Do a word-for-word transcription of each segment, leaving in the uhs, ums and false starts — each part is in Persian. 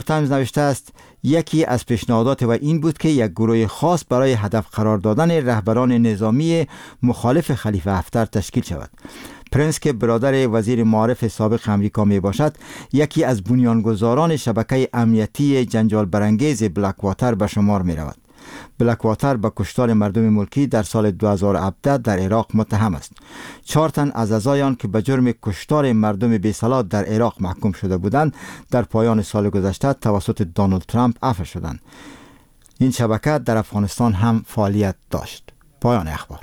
تایمز نوشته است یکی از پیشنهادات و این بود که یک گروه خاص برای هدف قرار دادن رهبران نظامی مخالف خلیفه هفتر تشکیل شود. پرنس که برادر وزیر معارف سابق امریکا می باشد، یکی از بنیانگذاران شبکه امنیتی جنجال برانگیز بلک واتر به شمار می رود. بلک واتر به کشتار مردم ملکی در سال دو هزار و هفده در عراق متهم است. چهار تن از اعضایان که به جرم کشتار مردم بی‌صلاح در عراق محکوم شده بودند، در پایان سال گذشته توسط دونالد ترامپ عفو شدند. این شبکه در افغانستان هم فعالیت داشت. پایان اخبار.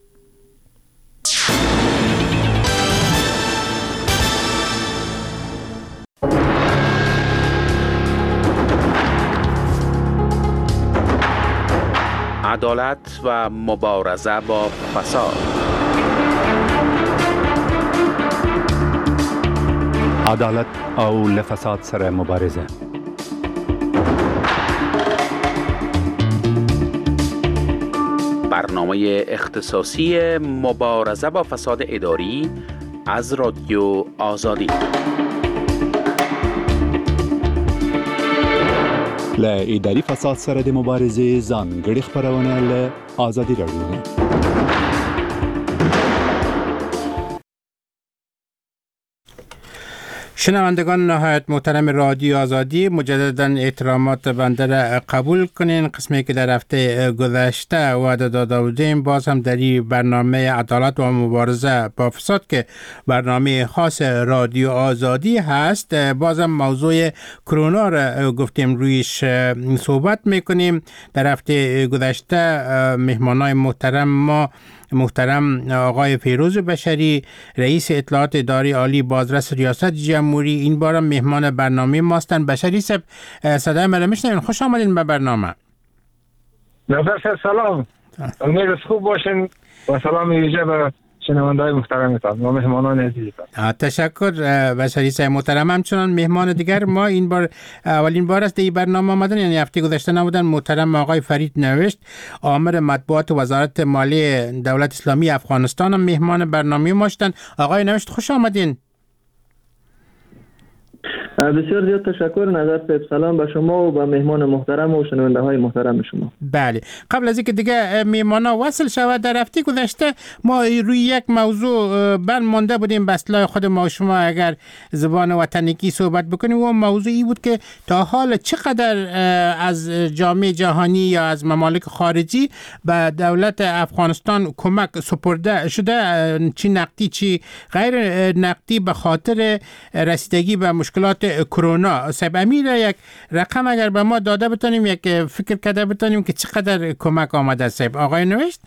عدالت و مبارزه با فساد. عدالت او لفساد سره مبارزه. برنامه اختصاصی مبارزه با فساد اداری از رادیو آزادی. ل اداري فساد سره د مبارزې ځانګړي خبرونه له آزادي رادیو. شنوندگان نهایت محترم رادیو آزادی، مجددا احترامات بنده را قبول کنین. قسمی که در هفته گذشته وعده داده بودیم، باز هم در این برنامه عدالت و مبارزه با فساد که برنامه خاص رادیو آزادی هست، باز هم موضوع کرونا را گفتیم رویش صحبت میکنیم. در هفته گذشته مهمانای محترم ما محترم آقای فیروز بشری، رئیس اطلاعات اداری عالی بازرس ریاست جمهوری، این بار مهمان برنامه ماستن. بشری صاحب، صدای من میشنوین؟ خوش آمدین به برنامه. نظر سلام، امید خوب باشین و سلام ویژه به شنونده‌های محترمتان و مهمانان عزیزتان. تشکر بشری صاحب محترم. همچنان مهمان دیگر ما این بار اولین بار است در این برنامه آمدن، یعنی هفته گذشته نبودن. محترم آقای فرید نوشت، آمر مطبوعات وزارت مالی دولت اسلامی افغانستان هم مهمان برنامه ما شدن. آقای نوشت خوش آمدین. بسیار زیاد تشکر. نظر صاحب سلام به شما و به مهمان محترم و شنونده های محترم شما. بله، قبل از اینکه دیگه مهمانا وصل شود، در هفته گذشته ما روی یک موضوع بند مانده بودیم به اصطلاح خود ما و شما اگر زبان وطنی صحبت بکنیم، و موضوعی بود که تا حال چقدر از جامعه جهانی یا از ممالک خارجی به دولت افغانستان کمک سپرده شده، چی نقدی چی غیر نقدی، به خاطر رسیدگی به مشکلات کرونا. سب امیر یک رقم اگر به ما داده بتونیم، یک فکر کرده بتونیم که چقدر کمک آمده. سب آقای نوشت.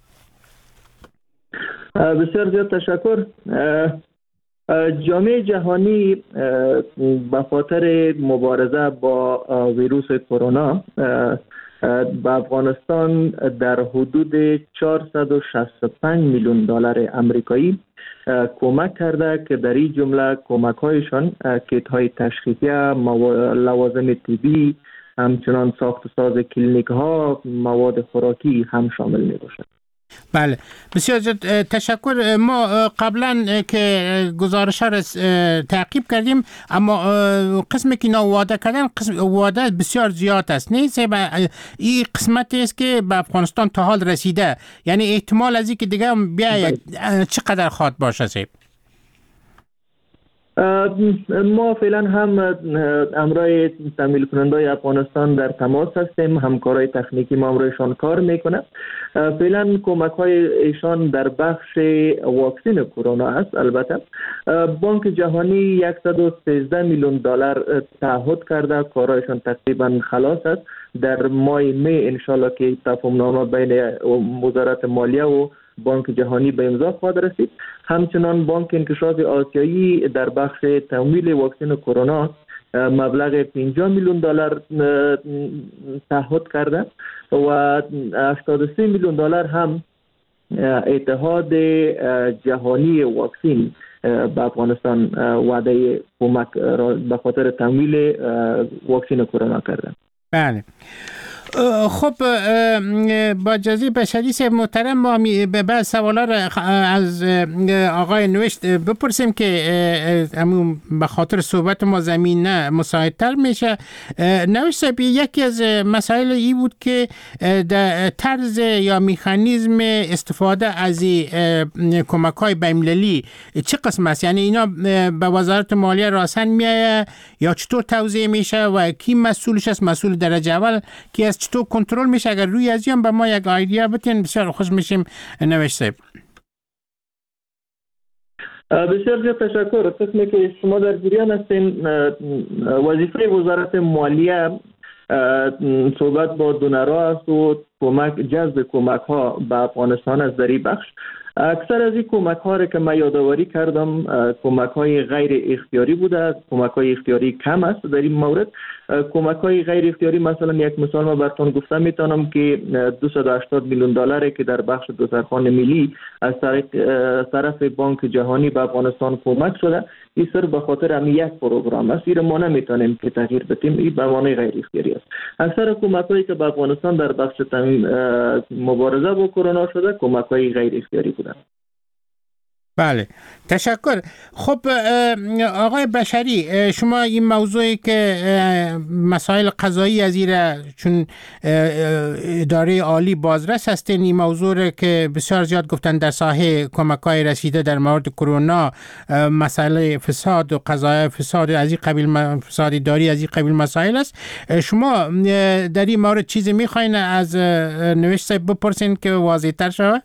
بسیار زیاد تشکر. جامعه جهانی به خاطر مبارزه با ویروس کرونا به افغانستان در حدود چهارصد و شصت و پنج میلیون دلار آمریکایی کمک کرده که در این جمله کمک هایشان کیت های تشخیصیه، لوازم طبی، همچنان ساخت و ساز کلینیک ها، مواد خوراکی هم شامل می باشد. بله، بسیار تشکر. ما قبلا که گزارش ها را تعقیب کردیم، اما قسمی که اینا وعده کردن، قسم وعده بسیار زیاد است. نیست این قسمتی است که به افغانستان تا حال رسیده، یعنی احتمال از این که دیگه بیا چقدر خواد باشه سیب؟ ما فعلا هم امرای تمویل کننده افغانستان در تماس هستیم، همکارای تکنیکی ما امرایشان کار میکنه. فعلا کمک های ایشان در بخش واکسین کرونا است. البته بانک جهانی صد و سیزده میلیون دلار تعهد کرده، کارایشان تقریبا خلاص است. در ماه می انشالله که تفاهم نامه بین وزارت مالیه و بانک جهانی به امضا خواهد رسید. همچنان بانک انکشاف آسیایی در بخش تمویل واکسن کرونا مبلغ پنجاه میلیون دلار تعهد کرده و هشتاد و سه میلیون دلار هم اتحاد جهانی واکسین به افغانستان وعده کمک به خاطر تمویل واکسن کرونا کرده. بله. خب با جزی بشری صاحب محترم ما به بعد سوالا را از آقای نوشت بپرسیم که همون به خاطر صحبت ما زمین نه مساعدتر میشه. نوشت صاحب یکی از مسائل ای بود که در طرز یا مکانیزم استفاده از کمک های بین‌المللی چه قسم است؟ یعنی اینا به وزارت مالیه راسن میایه یا چطور توزیع میشه و کی مسئولش است؟ مسئول درجه اول کی از چطور کنترل میشه؟ اگر روی از این به ما یک ایده بتین بسیار خوش میشیم. نوشت صاحب بسیار زیاد تشکر. قسمی که شما در جریان هستین، وظیفه وزارت مالیه صحبت با دونرها است و کمک جذب کمک ها به افغانستان از در این بخش. اکثر از این کمک ها را که من یادآوری کردم کمک های غیر اختیاری بوده، کمک های اختیاری کم است. در این مورد کمک های غیر اختیاری مثلا یک مثال ما براتون گفتم میتونم که دویست و هشتاد میلیون دلاری که در بخش دوزرخان ملی از طریق طرف بانک جهانی به افغانستان کمک شده، این سر به خاطر هم یک پروگرام است. این ما نمیتونیم که تغییر بدیم، این به معنای غیر اختیاری است. اکثر کمک هایی که به افغانستان در بخش مبارزه با کرونا شده کمک های غیر اختیاری بوده. بله تشکر. خب آقای بشری، شما این موضوعی که مسائل قضایی از ایره چون اداره عالی بازرس هستین، این موضوع که بسیار زیاد گفتن در ساحه کمک‌های رسیده در مورد کرونا، مسئله فساد و قضایا فساد از این قبیل، فساد اداری از این قبیل مسائل است. شما در این مورد چیزی میخواین از نوشت صاحب بپرسین که واضح تر شود؟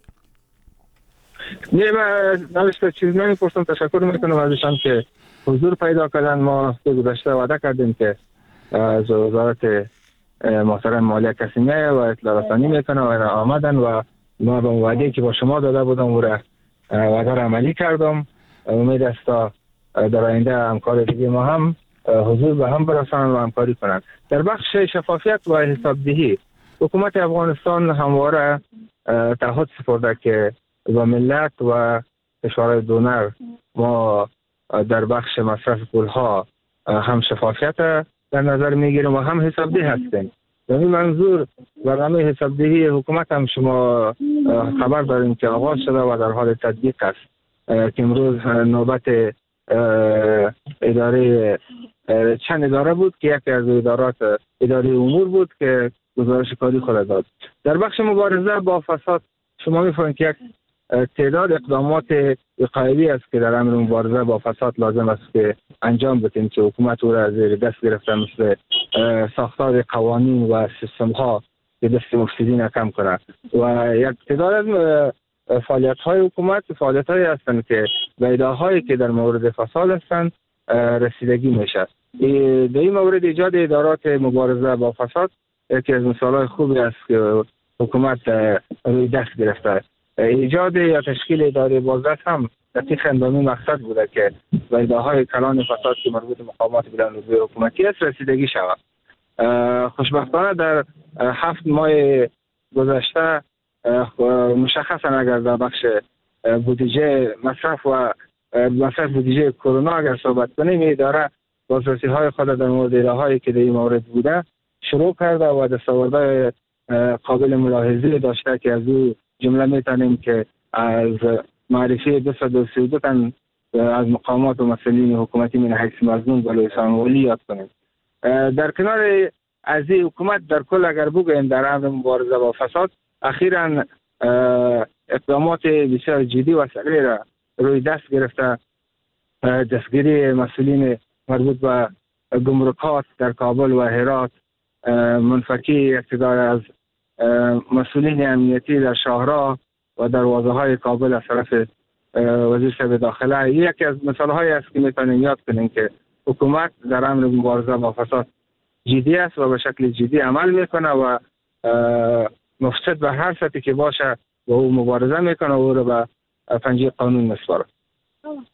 نه من نوشته چیز نمیپرسم. تشکر میکنم ازشان که حضور پیدا کردن. ما گذشته وعده کردیم که از وزارت محترم مالیه کسی میایه و اطلاع رسانی میکنه و آمدن و ما به وعده که با شما داده بودم او را وعده را عملی کردم. امید است تا در آینده همکار دیگه ما هم حضور به هم برسانند و همکاری کنند. در بخش شفافیت و حسابدهی حکومت افغانستان همواره تعهد سپرده که و ملت و کشورهای دونر ما در بخش مصرف پولها هم شفافیت در نظر میگیریم و هم حسابدهی هستیم. در این منظور برنامه حسابدهی حکومت هم شما خبر داریم که آغاز شده و در حال تطبیق است که امروز نوبت اداره چند اداره بود که یکی از ادارات اداره امور بود که گزارش کاری خود داد. در بخش مبارزه با فساد شما می‌فهمید که یک تعداد اقدامات وقایوی است که در امر مبارزه با فساد لازم است که انجام بدیم که حکومت او را زیر دست گرفته، مثل ساختار قوانین و سیستم ها که دست مفسدین کم کنه و یک تعداد از فعالیت های حکومت فعالیت هایی هستند که به ایده هایی که در مورد فساد هستند رسیدگی میشه. در این مورد ایجاد ادارات مبارزه با فساد یکی از مثال های خوبی است که حکومت روی دست گرفته. ایجاد یا تشکیل اداره بازرس هم دقیق اندامی مقصد بوده که به ایده های کلان فساد که مربوط به مقامات بلندرتبه حکومتی است رسیدگی شود. خوشبختانه در هفت ماه گذشته مشخصا اگر در بخش بودجه مصرف و مصرف بودجه کرونا اگر صحبت کنیم، اداره بازرسی های خود در مورد ایده هایی که در این مورد بوده شروع کرده و دستاوردهای قابل ملاحظه داشته که از او جمله میتونیم که از معرفی دویست و سی و دو تن از مقامات و مسئولین حکومتی من حیث مظنون به لسان اولی یاد کنیم. در کنار از این حکومت در کل اگر بگوییم در امر مبارزه با فساد اخیراً اقدامات بسیار جدی و سریع را روی دست گرفته. دستگیری مسئولین مربوط به گمرکات در کابل و هرات، منفکی اقتدار از مسئولین امنیتی در شاهراه و دروازه های کابل از طرف وزیر صاحب داخله، یکی از مثال هایی است که میتونیم یاد کنیم که حکومت در امر مبارزه با فساد جدی است و به شکل جدی عمل میکنه و مفسد به هر سطحی که باشه با او مبارزه میکنه و او رو به پنجه قانون میسپاره.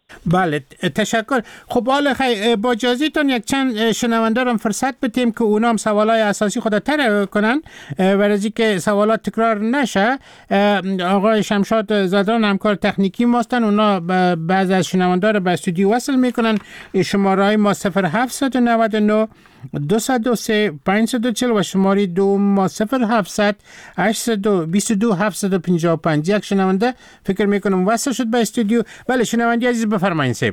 بله تشکر. خب حالا خیلی با اجازهتون یک چند شنونده رو فرصت بدیم که اونا هم سوالای اساسی خود طرح کنن برای از اینکه سوالات تکرار نشه. آقای شمشاد زدران همکار تکنیکی ماستن، اونا بعضی از شنونده رو به استودیو وصل میکنن. شماره های ما صفر هفت نه نه دو سه پنج چهار صفر و شماره دو ما صفر هفت هشت دو دو هفت پنج پنج. یک شنونده فکر میکنم وصل شد به استودیو. بله شنونده عزیز بفرمایید سیب.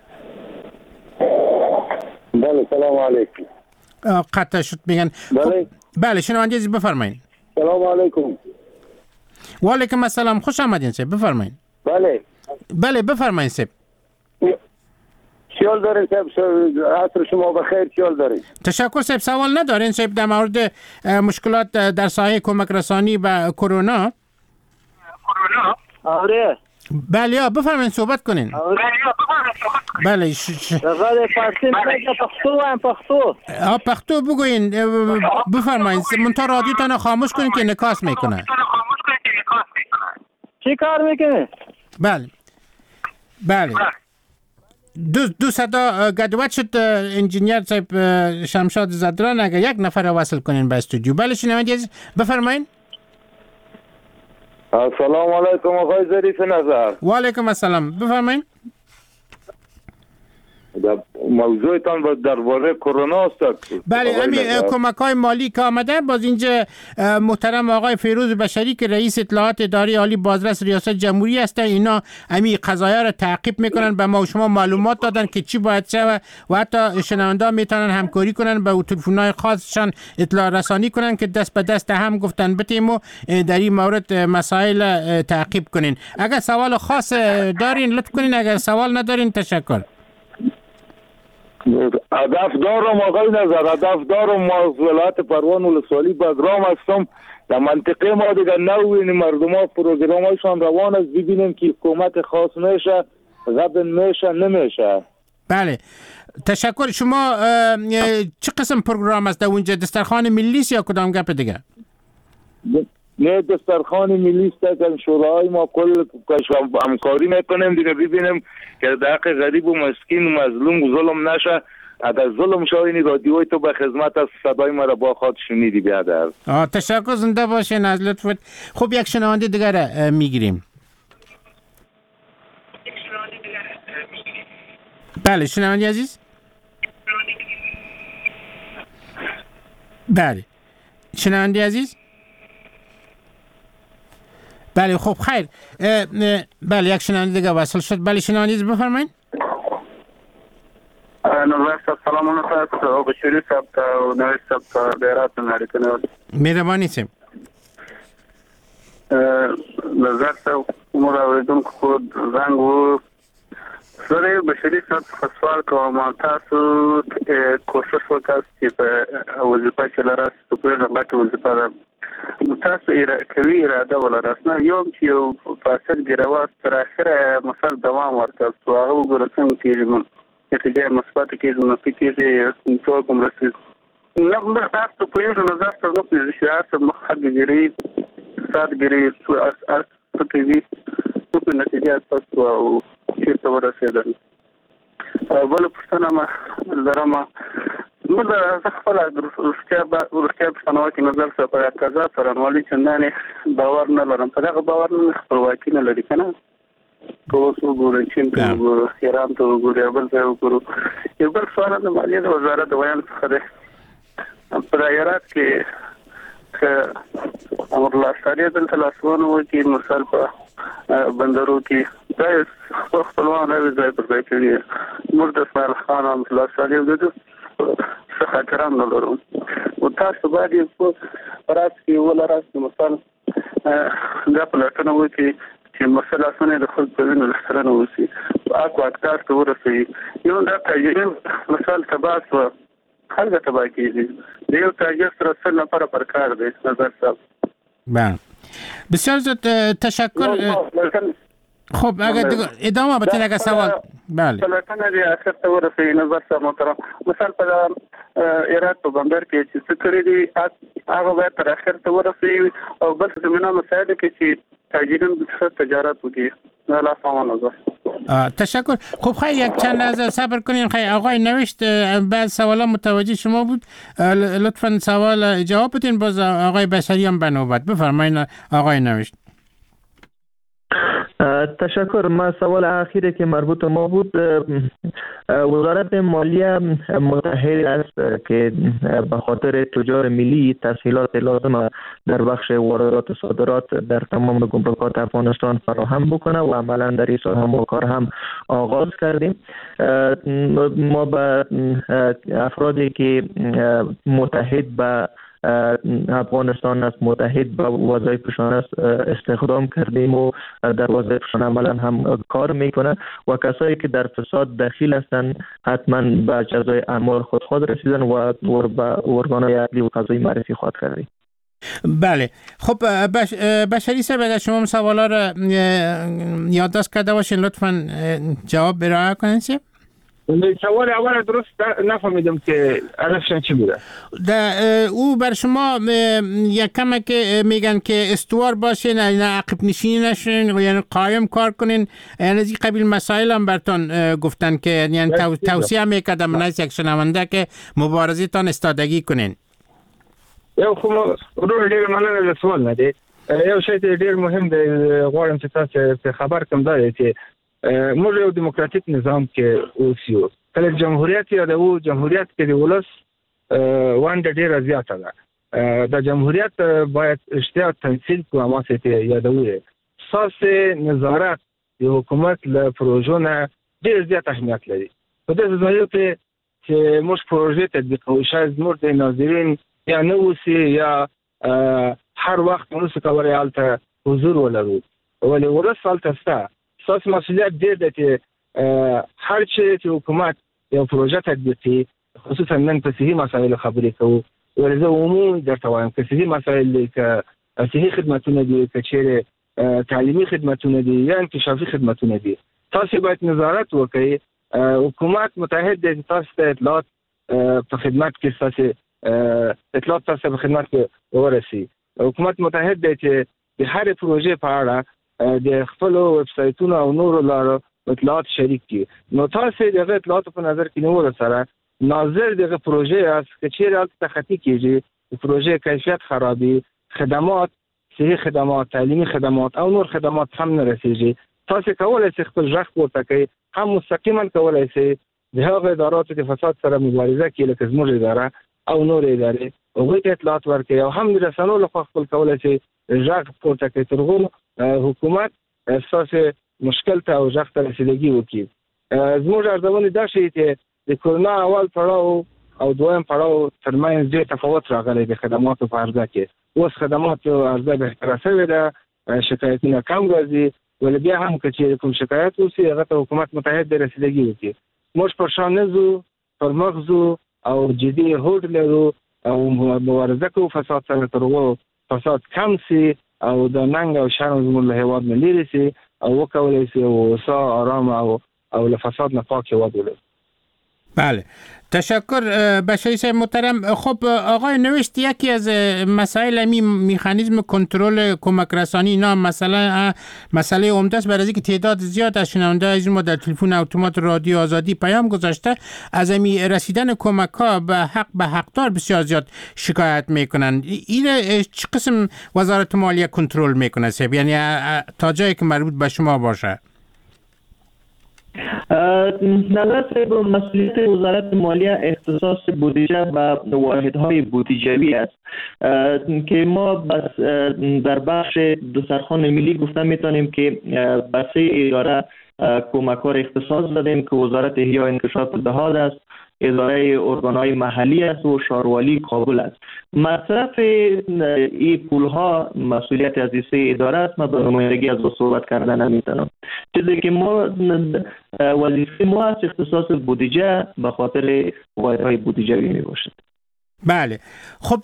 بله سلام علیکم. قطع شد میگن. بله بله شنونده عزیز بفرمایید. سلام علیکم. و علیکم السلام، خوش آمدین سیب، بفرمایید. بله بله بفرمایید سیب. چیال دارین سیب؟ عصر شما بخیر. چیال دارین؟ تشکر سیب. سوال ندارین سیب در مورد مشکلات در ساحه کمک رسانی به کرونا؟ کرونا؟ آره. بله یا بفرمایید صحبت کنین. بله غیر فارسی میگه پختو هم پختو. آ پختو بگوین بفرمایید. منتها رادیوتون خاموش کنین که انعکاس میکنه. چی کار میکنه؟ بله بله دو دو صدا گدوت شد انجینیر صاحب شمشاد زدران. اگر یک نفر وصل کنین به استودیو. بله شنونده عزیز بفرمایید. السلام علیکم آقای ظریف نظر. و علیکم السلام بفرمایید. موضوعتان درباره کرونا است. بله امی کمک‌های مالی که آمده باز اینجا محترم آقای فیروز بشری که رئیس اطلاعات اداره عالی بازرس ریاست جمهوری هستن، اینا امی قضایا رو تعقیب میکنن، به ما و شما معلومات دادن که چی باید شه و حتی شنونده میتونن همکاری کنن به تلفن‌های خاصشان اطلاع رسانی کنن که دست به دست هم گفتن بتیم و در این مورد مسائل تعقیب کنین. اگر سوال خاص دارین لطف کنین، اگر سوال ندارین تشکر. هدف دارم آقای نظر، هدف دارم. ما از ولایت پروان ولسوالی بگرام هستم. در منطقه ما دیگر نوین مردم ها پروگرامایشان روان است، ببینیم که حکومت خاص میشه غبن میشه نمیشه. بله تشکر. شما چه قسم پروگرام است در اونجا؟ دسترخوان ملی است یا کدام گپ دیگه؟ نه دسترخوان ملی است که شورای ما کل همکاری میکنیم دیگه، ببینیم که در حق غریب و مسکین و مظلوم و ظلم نشه. اگر ظلم شد این رادیوی تو به خدمت از صدای ما را با خود شنیدی بیادر. آه تشکر، زنده باشین از لطفت. خب یک شنونده دیگر میگیریم. بله شنونده عزیز. بله شنونده عزیز. بله خب خیر. بله یک شنونده دیگه وصل شد. بله شنونده عزیز بفرمایید. نوروز سلام علیکم او بشری صاحب او نوروز صاحب بیرات ناریکنه. مهربانی سیم. نظر صاحب عمر اوریدون کو زنگ و سره بشری صاحب سوال کوم تاسو کوشش وکړئ چې په وظیفه کې لراست په هغه وظیفه ده تاسو کوي اراده ولرئ نه یوم چې یو فاسد ګروا تر اخره مسل دوام ورکړ او هغه وګورئ چې نتیجه مثبت کېږي نو فکر یې څو کوم رسید نو موږ تاسو په یو نظر سره نو چې سیاست مخدګری سادګری څو اس اس پکې څه نتیجه تاسو او چې څو ورسېدل بل پښتنه ما درما نو دا خپل ورسته ورسته پښتنه کې نظر سره په قضا سره نوالي چندانه باور نه لرم. په هغه باور نه خپلواکي نه لري کنه. کوڅو ګورې چې ګورو ایران ته ګورې بل ځای ګورو. یو بل سوال د مالیې د وزارت د ویان څخه ده په ایرات کې چې امر الله شریعه د تلاسونه و چې مثال په بندرو کې دا خپلوان راوي ځای پر ځای کړي مرد اسماعیل خان هم الله شریعه د څه خاطران نه لرو او تاسو باندې په راس کې ولراسته مثال دا په لټنه و چې چې مسله سونه د خپل په وینو سره نو وسی اکو اکتار ته ورسې یو دا تجربه مثال تباس و خلک تبا کیږي یو تاجر سره سره لپاره پر کار دی نظر صاحب. بله بسیار زیاد تشکر. خب اگر ادامه بدین اگر سوال. بله لټنه دی اخر ته ورسې نظر صاحب محترم مثال په ایرات په بندر کې چې څه کړی دی هغه به تر اخر ته ورسې او بل زمينه مسایل کې چې تاجیرا بسیار تجارت بودی. لا سامان از تشکر. خب خیلی یک چند لحظه صبر کنین. خیلی آقای نوشت بعد سوالا متوجه شما بود، لطفا سوال جواب بدین، باز آقای بشری هم به نوبت. بفرمایید آقای نوشت. تشکر. ما سوال اخیری که مربوط به ما بود، وزارت مالیه متحد است که به خاطر تجار ملی تسهیلات لازم در بخش واردات و صادرات در تمام گمرکات افغانستان فراهم بکنه و عملا در این سال هم کار هم آغاز کردیم. ما به افرادی که متحد به افغانستان است، متحد با وظایفشان است، استخدام کردیم و در وظایفشان عملا هم کار میکنند و کسایی که در فساد دخیل هستند حتما به جزای اعمال خود خود رسیدن و به ارگان‌های عدلی و قضایی معرفی خواهد کردیم. بله. خب بش... بشری صاحب اگر شما سوالا را یادداشت کرده باشین لطفا جواب ارائه کنین. سوال اول درست نفهمیدم که علفشان چی بوده. او بر شما یک کمه که میگن که استوار باشین، نه عقب نشینی نشین، یعنی قایم کار کنین، یعنی از این قبیل مسائل هم برتان گفتن که یعنی تو... توصیه میکردم من از یک شنونده که مبارزتان استادگی کنین. یو خو ورور ډیر مننه له سوال نه دی. یو شی ډیر مهم دی، غواړم چې تاسو خبر کم دا دی چې موږ یو دیموکراتیک نظام کې اوسو. کله جمهوریت یادو، جمهوریت کې د ولس وانډه ډیره زیاته ده. د جمهوریت باید اشتیا تنظیم کوه ما ته یادوي. اساس نظارت د حکومت له پروژو نه ډیر زیات اهمیت لري. په دې ځای کې چې موږ پروژې تطبیقوو، شاید موږ د ناظرین یا نووسی یا هر وخت نووسی کولی حالته حضور ولرو، ولی ولس حالته سته. اساس مسئولیت دیر ده چې هر چی چې حکومت یو پروژه تطبیقي، خصوصا نن په صحي مسایلو خبرې کوو، ولې زه عمومي درته وایم که صحي مسایل دي، که صحي خدمتونه دي، که چیرې تعلیمي خدمتونه دي یا انکشافي خدمتونه دي، تاسو باید نظارت وکړئ. حکومت متحد دی چې تاسو ته اطلاعات په خدمت کې تاسو اطلاعات تاسو په خدمت کې ورسي. حکومت متحد دی چې د هر پروژې په اړه د خپل ویب سایټونو او نورو لارو اطلاعات شریک کړي. نو تاسو دغه اطلاعات په نظر کې نیول سره ناظر دغه پروژې است که چیرې حالت تخطی کیږي، پروژې کیفیت خرابي، خدمات صحي خدمات، تعلیمي خدمات او نور خدمات هم نه رسیږي، تاسو کولای شئ خپل ژغ پورته کړئ. هم مستقیما کولای شئ د هغه اداراتو د فساد سره مبارزه کړئ لکه زموږ اداره او نور ادارې، هغوی ته اطلاعات ورکړئ او هم د رسنیو لخوا خپل کولای شئ ژغ پورته کړئ تر هغو حکومت اساسي مشکل ته او ژغ ته رسیدګي وکړي. زموږ ارزونه دا شي چې د کرونا اول پړاو او دویم پړاو ترمنځ ډېر تفاوت راغلی د خدماتو په عرضه کې. اوس خدماتو عرضه بهتره شوې ده، شکایتونه کم راځي، ولې بیا هم که چې کوم شکایت وشي هغه ته حکومت متحد د رسیدګي وکړي. موږ پر شا نه ځو، پر مخ ځو او جدي هوډ لرو او مبارزه کوو فساد سره تر هغو فساد کم سي او د ننګ او شرم زموږ له هېواد نه لرې سي او وکولی سي هوسا آرامه او او له فساد نه پاک هېواد ولري. بله، تشکر بشری صاحب محترم. خب آقای نوشت یکی از مسائل همی میخانیزم کنترل کمک رسانی اینا مثلا مسئله عمده است، برای اینکه تعداد زیاد از شنونده از ما در تلفن اتومات رادیو آزادی پیام گذاشته از همی رسیدن کمک ها به حق به حقدار بسیار زیاد شکایت میکنن. این چه قسم وزارت مالیه کنترل میکنه صاحب، یعنی تا جایی که مربوط به شما باشه؟ نظر صاحب مسئولیت وزارت مالیه اختصاص بودجه و واحدهای بودجوی است که ما بس در بخش دسترخوان ملی گفته میتونیم که به سه اداره کمک ها اختصاص دادیم که وزارت احیا و انکشاف دهات است، اداره ارگانهای محلی است و شاروالی کابل است. مصرف این پول ها مسئولیت از این سه اداره است. ما به نمایندگی از صحبت کردن نمیتونم. چیزی که ما وظیفه ما است اختصاص بودجه به خاطر واحدهای بودجوی می باشد. بله. خب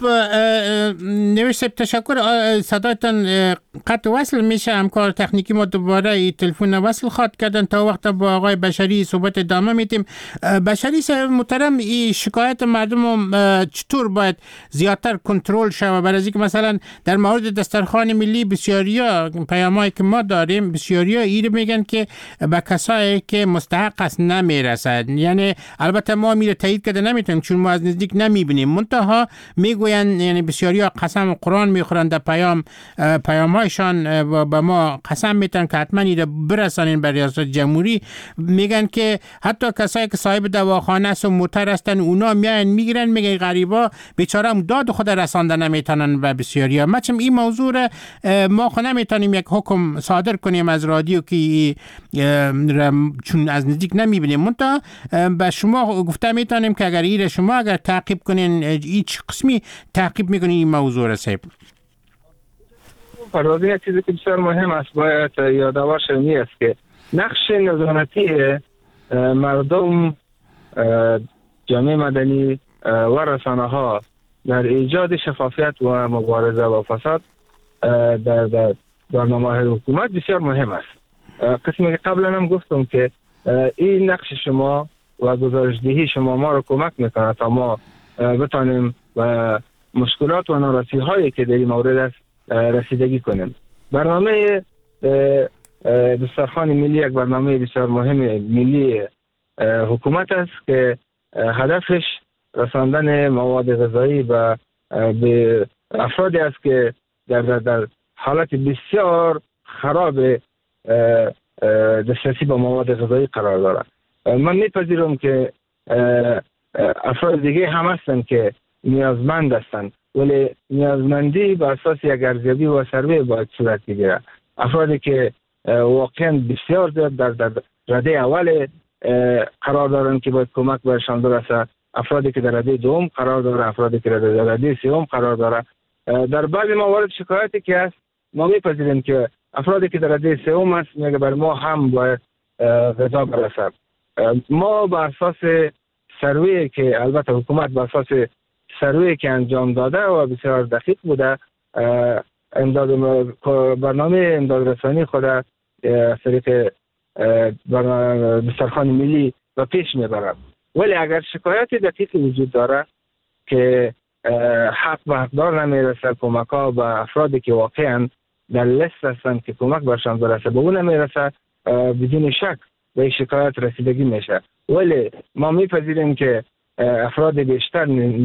نوشته تشکر. صدایتان قطع وصل میشه. همکار تکنیکی ما دوباره ای تلفن وصل خواد کردن. تا وقت با آقای بشری صحبت ادامه میدیم. بشری صاحب محترم، این شکایت مردم چطور باید زیادتر کنترل شود؟ برای اینکه مثلا در مورد دسترخوان ملی بسیاریا پیامایی که ما داریم، بسیاریا این میگن که به کسایی که مستحق است نمیرسد. یعنی البته ما میره تایید کرده نمیتونیم چون ما از نزدیک نمیبینیم، منتها میگوین یعنی بسیاریا قسم قرآن میخورن در پیام پیامایشان به ما قسم میتن که حتما ایره برسانین به ریاست جمهوری. میگن که حتی کسایی که صاحب دواخانه است و موتر هستن اونا میاین میگیرن میگن غریبا بیچاره داد خود رسانده نمیتونن به بسیاریا. مچم این موضوع ما خود نمیتونیم یک حکم صادر کنیم از رادیو که چون از نزدیک نمیبینیم، منتها به شما گفته میتونیم که اگر ایره شما اگر تعقیب کنین هیچ قسمی تعقیب میکنین این موضوع را صاحب. پردازی یک چیزی که بسیار مهم است باید یادآور شوی است که نقش نظارتی مردم، جامعه مدنی و رسانه ها در ایجاد شفافیت و مبارزه با فساد در, در برنامه حکومت بسیار مهم است. قسمی که قبلا هم گفتم که این نقش شما و گزارشدهی شما ما رو کمک میکنه تا ما بتانیم و مشکلات و نارسی هایی که در این مورد است رسیدگی کنیم. برنامه دسترخوان ملی یک برنامه بسیار مهم ملی حکومت است که هدفش رساندن مواد غذایی و به افرادی است که در, در, در حالت بسیار خراب دسترسی به مواد غذایی قرار دارد. من میپذیرم که افراد دیگه هم هستند که نیازمند هستند، ولی نیازمندی بر اساس یک ارزیابی و سروی باید صورت بگیره. افرادی که واقعا بسیار زیاد در, در رده اول قرار دارند که باید کمک برشان برسه، افرادی که در رده دوم قرار داره، افرادی که در رده سوم قرار داره. در بعضی موارد شکایتی که هست ما میپذیریم که افرادی که در رده سوم هست میگه بر ما هم باید غذا برسه. ما بر اساس سروی که البته حکومت بر اساس سروی که انجام داده و بسیار دقیق بوده امداد برنامه امداد رسانی خود از طریق دسترخوان ملی و پیش میبرد. ولی اگر شکایت دقیق وجود داره که حق به حقدار نمیرسه، کمک ها به افرادی که واقعا در لیست هستند که کمک برشان برسه به اون نمیرسه، بدون شک به این شکایت رسیدگی میشه. ولی ما میپذیریم که افراد بیشتر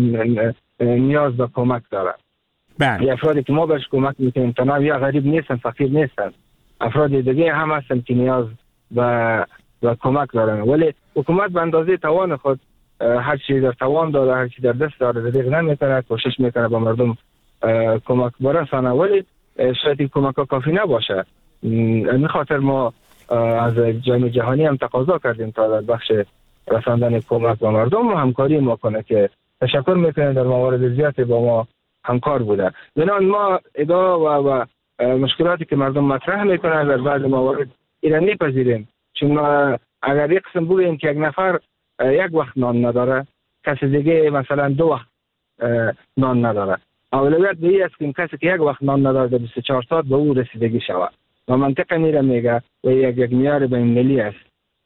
نیاز به کمک دارند. بله. افرادی که ما بهش کمک میکنیم تنها یا غریب نیستن، فقیر نیستن، افراد دیگه هم هستن که نیاز به و کمک دارن. ولی حکومت به اندازه توان خود هر چی در توان داره، هر چی در دست داره دریغ نمیکنه، کوشش میکنه به مردم کمک برسانه. ولی شاید این کمک ها کافی نباشه. این خاطر ما از جامعه جهانی هم تقاضا کردیم تا در بخش رساندن کمک به مردم و همکاری ما کنه که تشکر میکنه در موارد زیادی با ما همکار بوده. بنابراین ما ادعا و, و مشکلاتی که مردم مطرح میکنن در بعض موارد ایران میپذیریم، چون اگر یک قسم بگوییم که یک نفر یک وقت نان نداره، کسی دیگه مثلا دو وقت نان نداره، اولویت به این است که کسی که یک وقت نان نداره در بیست و چهار ساعت به او رسیدگی شود و منطقه میره میگه و یک یک معیار بین‌المللی است.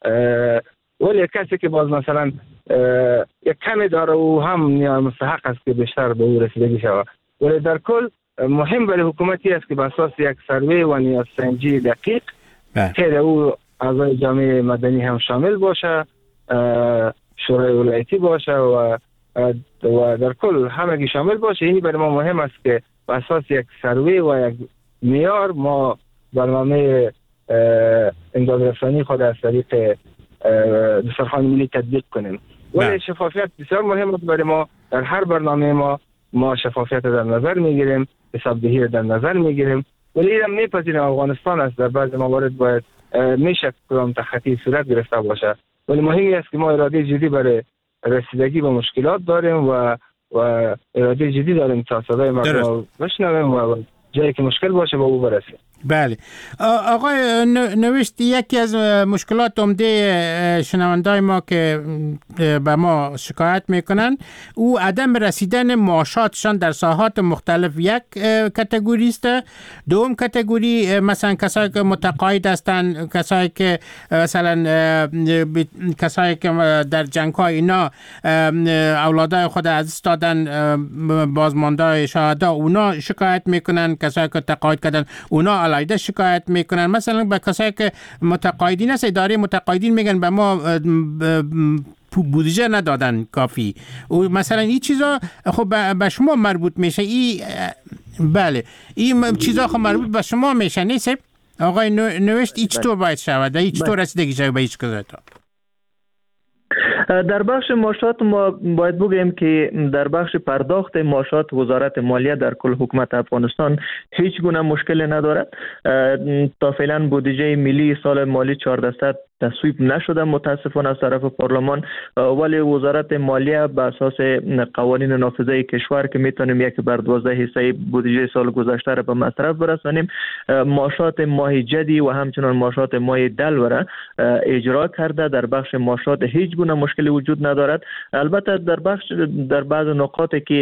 ولی کسی که باز مثلا یک کمی داره و هم نیاز مستحق است که بیشتر به او رسیدگی شود. ولی در کل مهم برای حکومتی است که به اساس یک سروی و نیازسنجی دقیق که او اعضای جامعه مدنی هم شامل باشه، شورای ولایتی باشه و و در کل همگی شامل باشه. این برای ما مهم است که به اساس یک سروی و یک معیار ما برنامه امداد رسانی خود از طریق دسترخوان ملی تطبیق کنیم. ولی شفافیت بسیار مهم است برای ما. در هر برنامه ما ما شفافیت در نظر میگیریم، حسابدهی در نظر میگیریم. ولی این هم میپذیریم افغانستان است در بعض موارد باید میشه کدام تخطی صورت گرفته باشه. ولی مهمی است که ما اراده جدی برای رسیدگی به مشکلات داریم و و اراده جدی داریم تا صدای مردم بشنویم و جایی که مشکل باشه به او برسیم. بله آقای نوشت، یکی از مشکلات عمده شنوندای ما که به ما شکایت میکنن او عدم رسیدن معاشاتشان در ساحات مختلف. یک کاتگوری است. دوم کاتگوری مثلا کسایی که متقاعد هستند، کسایی که مثلا کسایی که در جنگ‌های اینا اولادای خود از دست دادن، بازمانده شهدا، اونا شکایت میکنن. کسایی که تقاعد کردن اونا علایده شکایت میکنن. مثلا به کسایی که متقاعدین است، اداره متقاعدین میگن به ما بودجه ندادن کافی. و مثلا این چیزا خب به شما مربوط میشه. این بله این چیزا خب مربوط به شما میشه نیست؟ آقای نوشت این چطور باید شود؟ این چطور رسیدگی شود به هیچ کجا؟ در بخش معاشات ما باید بگیم که در بخش پرداخت معاشات وزارت مالیه در کل حکومت افغانستان هیچ گونه مشکلی ندارد. تا فعلا بودجه ملی سال مالی چهارصد تصویب نشده متاسفانه از طرف پارلمان، ولی وزارت مالیه به اساس قوانین نافذه کشور که میتونیم یک بر دوازده حصه بودجه سال گذشته را به مصرف برسانیم، معاشات ماه جدی و همچنان معاشات ماه دلو اجرا کرده. در بخش معاشات هیچ گونه مشکلی وجود ندارد. البته در بخش در بعض نقاطی که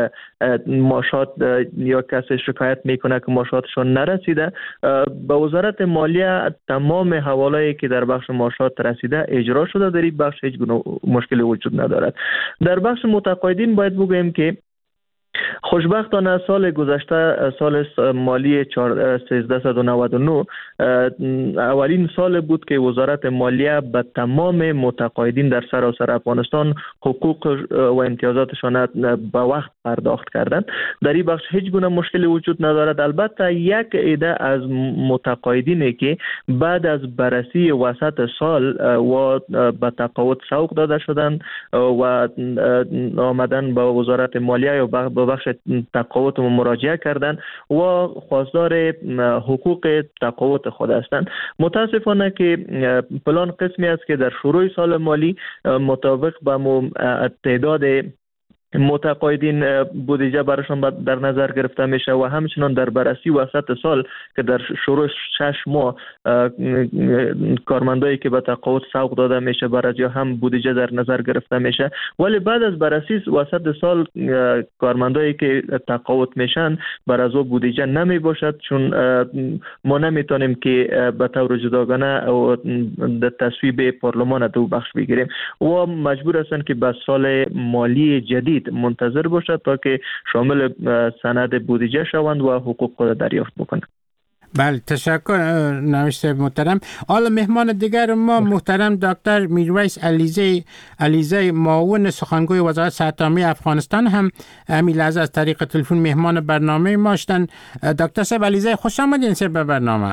معاشات یا کسی شکایت میکنه که معاشاتشون نرسیده، به وزارت مالیه تمام حواله‌ای که در بخش معاشات رسیده اجرا شده. در این بخش هیچ گونه مشکلی وجود ندارد. در بخش متقاعدین باید بگویم که خوشبختانه سال گذشته، سال مالی سیزده صد و نود و نه، اولین سال بود که وزارت مالیه به تمام متقاعدین در سراسر افغانستان حقوق و امتیازاتشان به وقت پرداخت کردند. در این بخش هیچ گونه مشکلی وجود ندارد. البته یک عده از متقاعدینی که بعد از بررسی وسط سال و به تقاعد سوق داده شدند و آمدن به وزارت مالیه یا به بخش تقاعد مراجعه کردند و خواستار حقوق تقاعد خود هستند. متاسفانه که پلان قسمی است که در شروع سال مالی مطابق به تعداد متقاعدین بودجه براشون در نظر گرفته میشه و همچنان در بررسی وسط سال که در شروع شش ماه کارمندایی که به تقاعد سوق داده میشه برای هم بودجه در نظر گرفته میشه، ولی بعد از بررسی وسط سال کارمندایی که تقاعد میشن بر از او بودجه نمی باشد، چون ما نمیتونیم که به طور جداگانه و در تصویب پارلمان دو بخش بگیریم و مجبور هستن که به سال مالی جدید منتظر باشد تا که شامل سند بودجه شوند و حقوق خود دریافت بکنند. بله تشکر نوشت محترم. حالا مهمان دیگر ما محترم دکتر میرویس علیزی علیزی معاون سخنگوی وزارت صحت عامه افغانستان هم همین لحظه از طریق تلفن مهمان برنامه ما هستند. دکتر صاحب علیزی خوش آمدین سر به برنامه.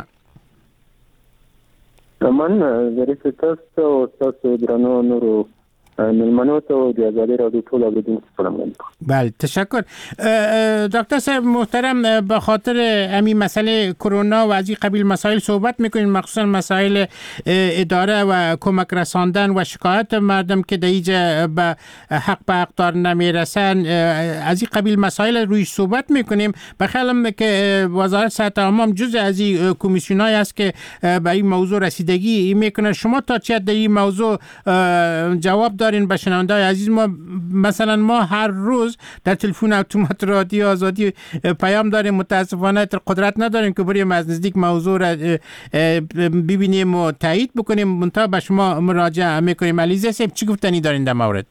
من ظریف تاست و تاست درانو نورو ملمنو تو د ازادي رادیو ټول اوریدونکو سلام علیکم. بله تشکر دکتر صاحب محترم. به خاطر همین مسئله کرونا و از این قبیل مسائل صحبت میکنین، مخصوصا مسائل اداره و کمک رساندن و شکایت مردم که در اینجا به حق به حقدار نمیرسن، از این قبیل مسائل روی صحبت میکنیم. بخیالم که وزارت صحت عامه جزء از این کمیسیونای است که به این موضوع رسیدگی میکنه. شما تا چه در این موضوع جواب دارین به شنونده‌های عزیز ما؟ مثلا ما هر روز در تلفن اتومات رادیو آزادی پیام داریم، متاسفانه قدرت نداریم که بریم از نزدیک موضوع را ببینیم و تایید بکنیم، منتها به شما مراجعه میکنیم. علیزه صاحب چی گفتنی دارین در مورد؟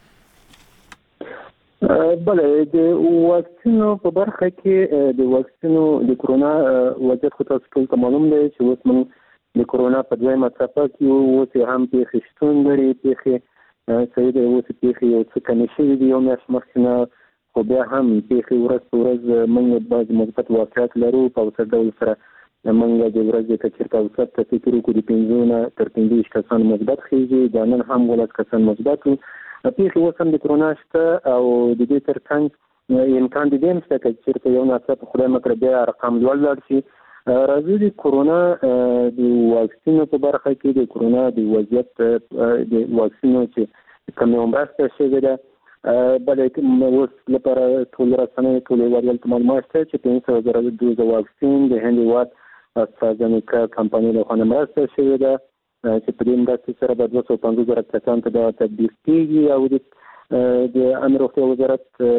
بله د واکسینو په برخه کې د واکسینو د کرونا وضعیت خو تاسو ټول ته معلوم دی چې اوس موږ د کرونا په دویمه څپه کې اوس هم پیښې شتون لري. پیښې صحیح دی، اوس پیښې یو څه کمې شوي دي یو میاشت مخکې نه، خو بیا هم پیښې ورځ په ورځ موږ بعضې مثبت واقعیت لرو. په اوسط ډول سره موږ د ورځې که چېرته اوسط ته فکر وکړو د پنځو نه تر پنځه ویشت کسان مثبت خیږي، دا نن هم ولس کسان مثبت وو. پیښې اوس هم د کرونا شته او د دې تر څنګ امکان د دې هم شته که چېرته یو ناڅاپه خدای مکړه بیا ارقام لوړ لاړ شي. راځي د کرونا د واکسینو په برخه کې د کرونا د وضعیت د واکسینو چې کومه مرسته شوې ده، بلکې اوس لپاره ټول رسنۍ ټول هېوادوالو ته معلومات شته چې پنځه سوه زره دوزه واکسین د هند هېواد استرازنیکا کمپانی له خوا مرسته شوې ده چې په دې مرستې سره به دوه سوه پنځوس زره کسانو ته دا تطبیق کېږي او د عامه روغتیا وزارت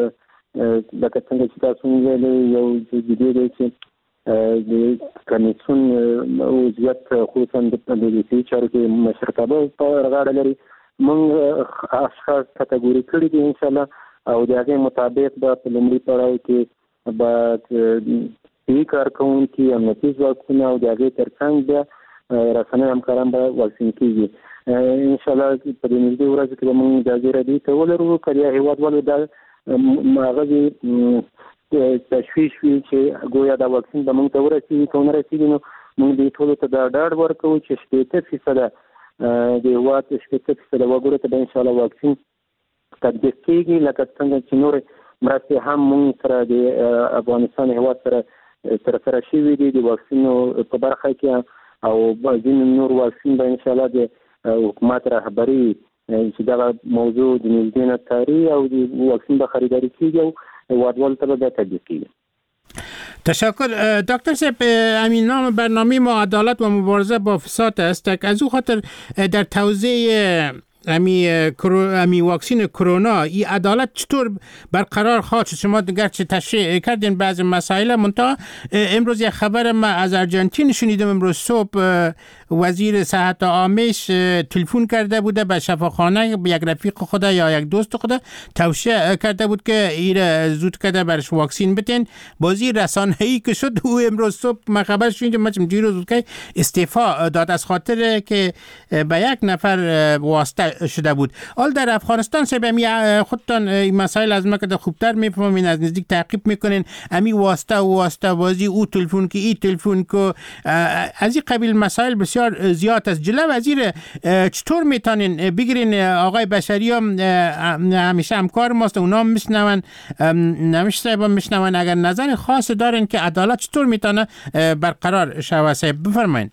لکه څنګه چې تاسو ویلي یو جدي دی چې د کمیسیون وضعیت خصوصا د پولیسي چارو کې مشرتابه په غاړه لري. موږ اشخاص کټګوري کړي دي ان شاء الله او د هغې مطابق به په لومړي پړاو کې به صحي کارکوونکي امنیتي ځواکونه او د هغې تر څنګ بیا رسنۍ همکاران به واکسین کېږي. انشاءالله په دې نږدې ورځو کې به موږ دا زیرادي ته ولرو که د هېوادوالو دا هغه تشویش وي چې ګویا دا واکسین به موږ ته ورسېږي که ونه رسېږي نو موږ دې ټولو ته دا ډاډ ورکوو چې شپېته فیصده د هېواد شپېته فیصده وګړو ته به انشاءالله واکسین تطبیق کېږي لکه څنګه چې نورې مرستې هم موږ سره د افغانستان هېواد سره ترسره شوي دي د واکسینو په برخه کې او ځینې نور واکسین به انشاءالله د حکومت رهبري چې دغه موضوع د نږدې نه څاري او د واکسین به خریداري کېږي او هېوادوالو ته به تطبیق کېږي. تشکر دکتر صاحب. امین نام برنامه ما عدالت و مبارزه با فساد است. از او خاطر در توزیع امی کرو امی واکسین کرونا این عدالت چطور برقرار خواهد شد؟ شما گرچه تشریح کردین بعضی مسائل منتها امروز یک خبر ما از ارژانتین شنیدم امروز صبح وزیر صحت عامش تلفن کرده بوده به شفاخانه به یک رفیق خود یا یک دوست خود توصیه کرده بود که ایره زود کرده برش واکسین بتین. بازی رسانه‌ای که شد او امروز صبح ما خبر شنیدم ما دیروز زود که استعفا داد از خاطر که به یک نفر واسطه شده بود. حال در افغانستان سبمی خودتان این مسائل از ما که خوبتر میفهمین از نزدیک تعقیب میکنین امی واسطه و واسطه بازی او تلفن که ای تلفن که از این قبیل مسائل بسیار زیاد است. جلو وزیر چطور میتونین بگیرین؟ آقای بشری هم همیشه همکار ماست اونا هم میشنون نمیشه صاحب هم میشنون اگر نظر خاص دارین که عدالت چطور میتونه برقرار شود صاحب بفرمایین.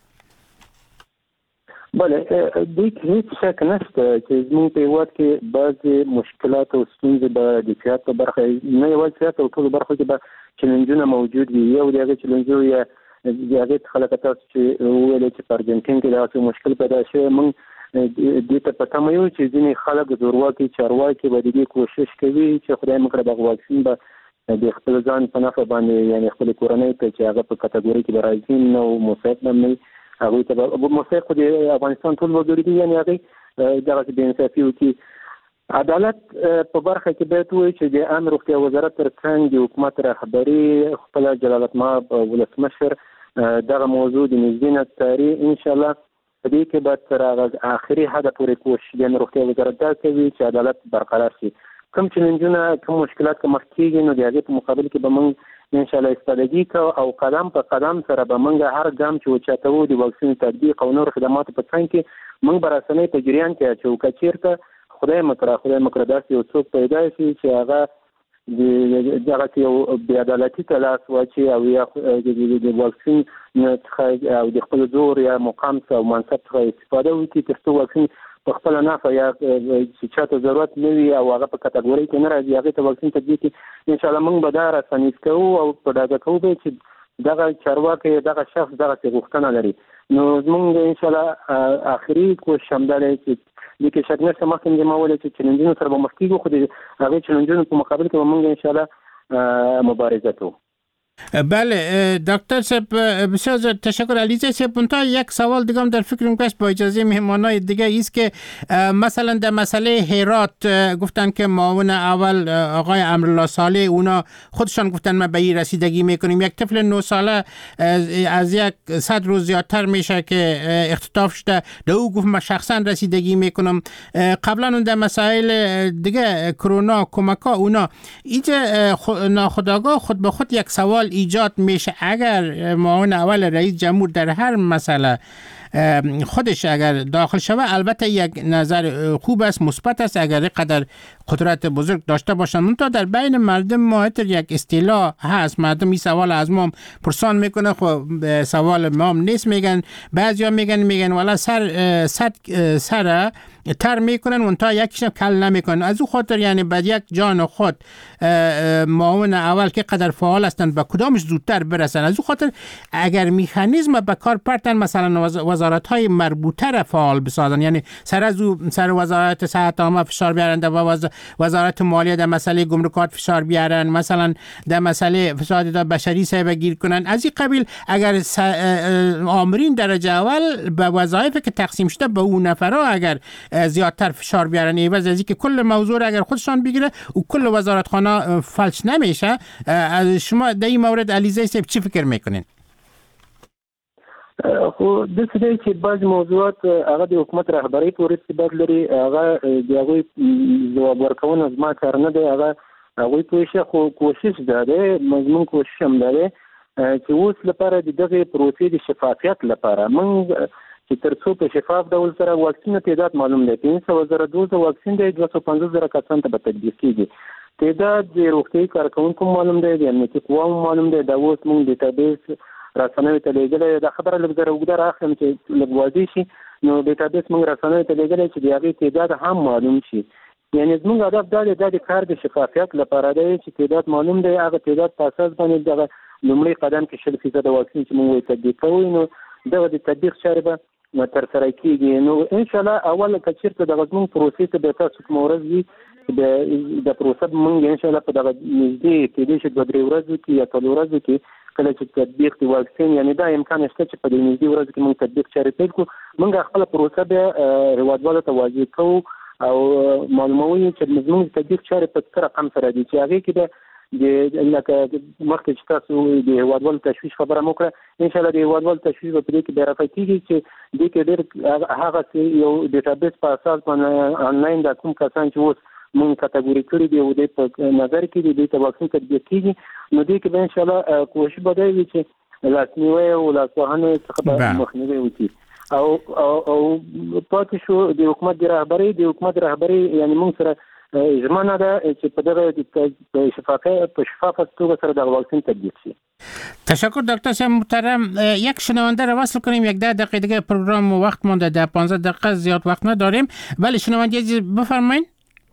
بله دوی هیڅ شک نشته چې زموږ په هېواد کې بعضې مشکلات او ستونزې به د سیاحت په برخه نه یوازې سیاحت او ټولو برخو کې به چلنجونه موجود وي. یو د هغې چلنجونو یا د هغې څخه لکه تاسو چې وویلې چې په ارجنټین کې دغسې مشکل پیدا شوی موږ دې ته په تمه یو چې ځینې خلک زورواکي چارواکي به د دې کوشش کوي چې خدای مه کړه دغه واکسین به د خپل ځان په نفع باندې یعنې خپلې کورنۍ ته چې هغه په کټګورۍ کې به راځي نه او مستحق به نه وي هغوی ته به مستحق خو د افغانستان ټول وګړي دي یعنې هغوی دغسې بې انصافي وکړي. عدالت په برخه کې باید ووایي چې د عامه روغتیا وزارت تر څنګ د حکومت رهبري خپله جلالتمآب ولسمشر دغه موضوع د نږدې نه څاري. انشاءالله په دې کې به تر هغه آخري حده پورې کوشش د روغتیا وزارت دا کوي چې عدالت برقرار شي. کوم چلنجونه کوم مشکلات که مخ کېږي نو د هغې په مقابل کې به موږ انشاءالله استفادګي کوو او قدم په قدم سره به موږ هر ګام چې وچتوو د واکسین تطبیق او نور خدماتو په څنګ کې موږ به رسنۍ په جریان کې اچوو. که چېرته خدای مه کړه خدای مه کړه داسې یو څوک پیدا شي چې هغه د دغسې یو بې عدالتي ته لاس واچي او یا د واکسین څخه او د خپل زور یا مقام او منصب څخه استفاده وکړي تر څو واکسین په خپله نفع یا چې چاته ضرورت نه وي او هغه په کټګورۍ کې نه راځي هغې ته واکسین تطبیق کړي. انشاءالله موږ به دا رسنیز کوو او په ډاګه کوو به چې دغه چارواکی دغه شخص دغسې غوښتنه لري. نو زموږ انشاءالله آخري کوشش همدا دی چې دې کې شک نشته مخکې مې ما وویل چې چلنجونو سره به مخ کېږو خو د هغې چلنجونو په مقابل کې به موږ انشاءالله مبارزه کوو. بله دکتر صاحب بسیار زیاد تشکر. علیزه صاحب منتها یک سوال دیگه هم در فکرم گشت با اجازه مهمانای دیگه ایست که مثلا در مسئله هرات گفتن که معاون اول آقای امرالله صالح اونا خودشان گفتن ما به این رسیدگی میکنیم. یک طفل نه ساله از یک صد روز زیادتر میشه که اختطاف شده در او گفت ما شخصا رسیدگی میکنم. قبلا در مسائل دیگه کرونا کمکا اونا اینجا ناخودآگاه خود به خود یک سوال ایجاد میشه اگر معاون اول رئیس جمهور در هر مسئله خودش اگر داخل شود البته یک نظر خوب است مثبت است اگر قدر قدرت بزرگ داشته باشند منتها در بین مردم ما یک اصطلاح هست مردم این سوال از ما پرسان میکنه خب سوال ما هم نیست میگن بعضیا میگن میگن والا سر صد سر تر میکنن و تا یکیش کل نمیکنن. از او خاطر یعنی بعد یک جان خود معاون اول که قدر فعال هستند به کدامش زودتر برسن. از او خاطر اگر مکانیزم به کار پرتن مثلا وزارت های مربوطه را فعال بسازن، یعنی سر از او سر وزارت صحت عامه فشار بیارن، در وزارت مالیه در مسئله گمرکات فشار بیارن، مثلا در مسئله فساد بشری سعی گیر کنن. از این قبیل اگر آمرین درجه اول به وظایفی که تقسیم شده به اون نفرها اگر زیادتر فشار بیارن، عوض از اینکه کل موضوع را اگر خودشان بگیره و کل وزارتخانه فلج نمیشه. از شما در این مورد علیزه صاحب چی فکر میکنین؟ خو د څه چې بعض موضوعات هغه د حکومت رهبری پورې ارتباط لري، هغه د هغوی ځواب ورکونه زما کار نه دی، هغه هغوی پوه شي. خو کوشش دا دی، مضمون کوشش هم دا دی چې اوس لپاره د دغې پروسې د شفافیت لپاره موږ چې تر څو په شفاف ډول سره واکسین تعداد معلوم دی، پنځه سوه زره دوزه واکسین دی، دوه سوه پنځوس زره کسان ته به تطبیق کېږي. تعداد د روغتیایي کارکوونکو معلوم دی، د امنیتي قواو معلوم دی. دا اوس موږ ډیټابیس رسنیو ته لېږلی. دا خبره لږ زره اوږده راخلم چې لږ واضح شي. نو ډیټابیس موږ رسنیو ته لېږلی چې د هغې تعداد هم معلوم شي. یعنی زموږ هدف دا دی، دا د کار د شفافیت لپاره دی چې تعداد معلوم دی، هغه تعداد په اساس باندې دغه لومړی قدم کې شل فیصده واکسین چې موږ وایو تطبیق کوو، نو دغه د تطبیق چارې به ترسره کېږي. نو انشاءالله اول که چېرته دغه زموږ پروسې ته به تاسو کومه ورځ وي د پروسه به موږ انشاءالله په دغه نږدې کېدای شي دوه درې ورځو کې یا څلور ورځو کې کله چې تطبیق د واکسین، یعنی دا امکان شته چې په دې نږدې ورځو کې موږ تطبیق چارې پیل کړو. موږ خپله پروسه بیا هېوادوالو ته واضح کوو او معلوموي چې زموږ تطبیق چارې په څه رقم سره دي، چې هغې کې به د لکه مخکې چې تاسو د هېوادوالو تشویش خبره مو کړه، انشاءالله د هېوادوالو تشویش به په دې کې بیا رفع کېږي چې دې کې ډېر هغه یو ډیټابیس په اساس باندې انلاین دا کوم کسان چې اوس مونږ کټګوري کړي دي او د په نظر کې دي د واکسین تطبیق کېږي. نو دې کې به انشاءالله کوشش به دا وي چې لاسنیوی او لاسوهنې څخه به مخنیوی وکړي. او او پاتې شو د حکومت د رهبرۍ د حکومت رهبرۍ یعنی موږ سره ژمنه ده چې په دغه شفافیت په شفافه توګه سره د واکسین تطبیق شي. تشکر دکتر صاحب محترم. یک شنونده رو وصل کنیم، یک ده دقیقه دیگه پروگرام وقت مونده، ده پانزده دقیقه زیاد وقت نداریم. ولی شنونده بفرمایید.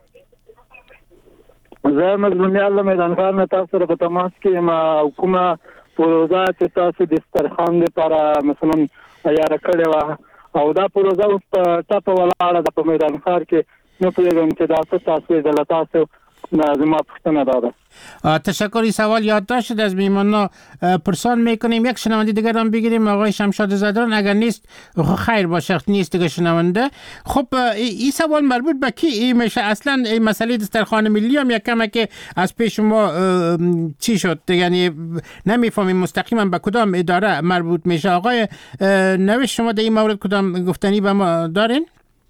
زه مظلومی الله میدانخان نه تاسو سره په تماس کې یم. کومه پروژه چې تاسو د دسترخوان لپاره مثلا تیار کړې وه او دا پروژه اوس په ټپه ولاړه ده په میدان ښار کې، نه پوهېږم چې دا څه تاسو یې له تاسو زما پوښتنه دا ده. تشکر. این سوال یادداشت شد از میهمانان پرسان میکنیم. یک شنونده دیگر هم بگیریم. آقای شمشاد زدران اگر نیست خیر باشه، نیست دیگه شنونده. خب این سوال مربوط به کی این میشه؟ اصلا این مسئله دسترخوان ملی هم یک کمه که از پیش ما چی شد، یعنی نمیفهمیم مستقیما به کدام اداره مربوط میشه. آقای نوش شما در این مورد کدام گفتنی به ما دارین؟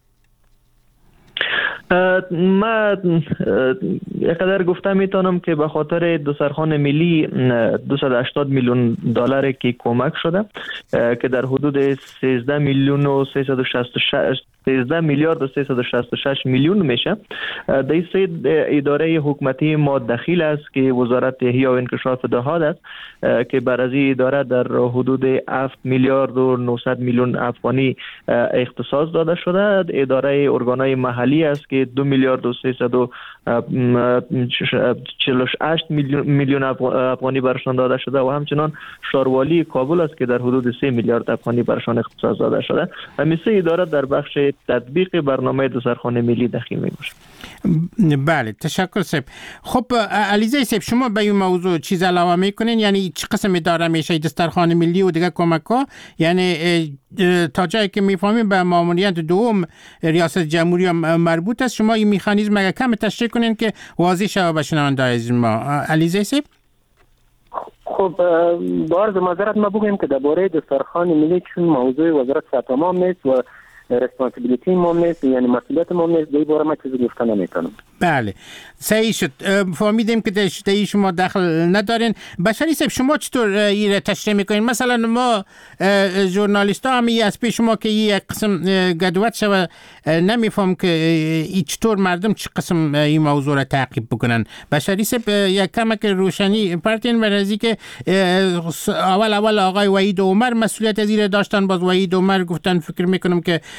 ما یکدر گفته میتونم که به خاطر دسترخوان ملی دویست و هشتاد میلیون دلار که کمک شده که در حدود سیزده میلیون و سیصد و شصت و شش سیزده میلیارد و سیصد و شصت و شش میلیون میشه. در این سه اداره حکومتی ما دخیل است که وزارت احیا و انکشاف دهات است که بر از این اداره در حدود هفت میلیارد و نهصد میلیون افغانی اختصاص داده شده. اداره ارگانهای محلی است که دو میلیارد و سیصد و چهل و هشت میلیون افغانی برشان داده شده و همچنان شاروالی کابل است که در حدود سه میلیارد افغانی برشان اختصاص داده شده. همین سه اداره در بخش تطبیق برنامه دسترخوان ملی دخیل می باشه. بله تشکر صاحب. خب علیزه صاحب شما به این موضوع چیز علاوه میکنین؟ یعنی چه قسم اداره میشه دسترخوان ملی و دیگه کمک ها؟ یعنی تا جایی که میفهمیم به ماموریت دوم ریاست جمهوری مربوط است. شما این مکانیزم اگه کم تشریح کنین که واضح شود به شنوندگان ما. علیزه صاحب خب با عرض معذرت ما بگویم که درباره دسترخوان ملی چون موضوع وزارت صحت عامه نیست و ریسپانسیبیلیتی ما نیست، یعنی مسئولیت ما نیست، در باره ما چیزی گفته نمیتونم. بله صحیح شد. فهمیدیم که در شما دخل ندارین. بشری صاحب شما چطور این را تشریح میکنین؟ مثلا ما ژورنالیست ها هم از پیش شما که یک قسم گدوت شوه نمیفهم که ای چطور مردم چه قسم این موضوع را تعقیب بکنن. بشری صاحب یک کمک روشنی پرتین برازی که اول اول آقای وحید عمر مسئولیت از این را داشتن، باز وحید عمر گفتن فکر میکنم که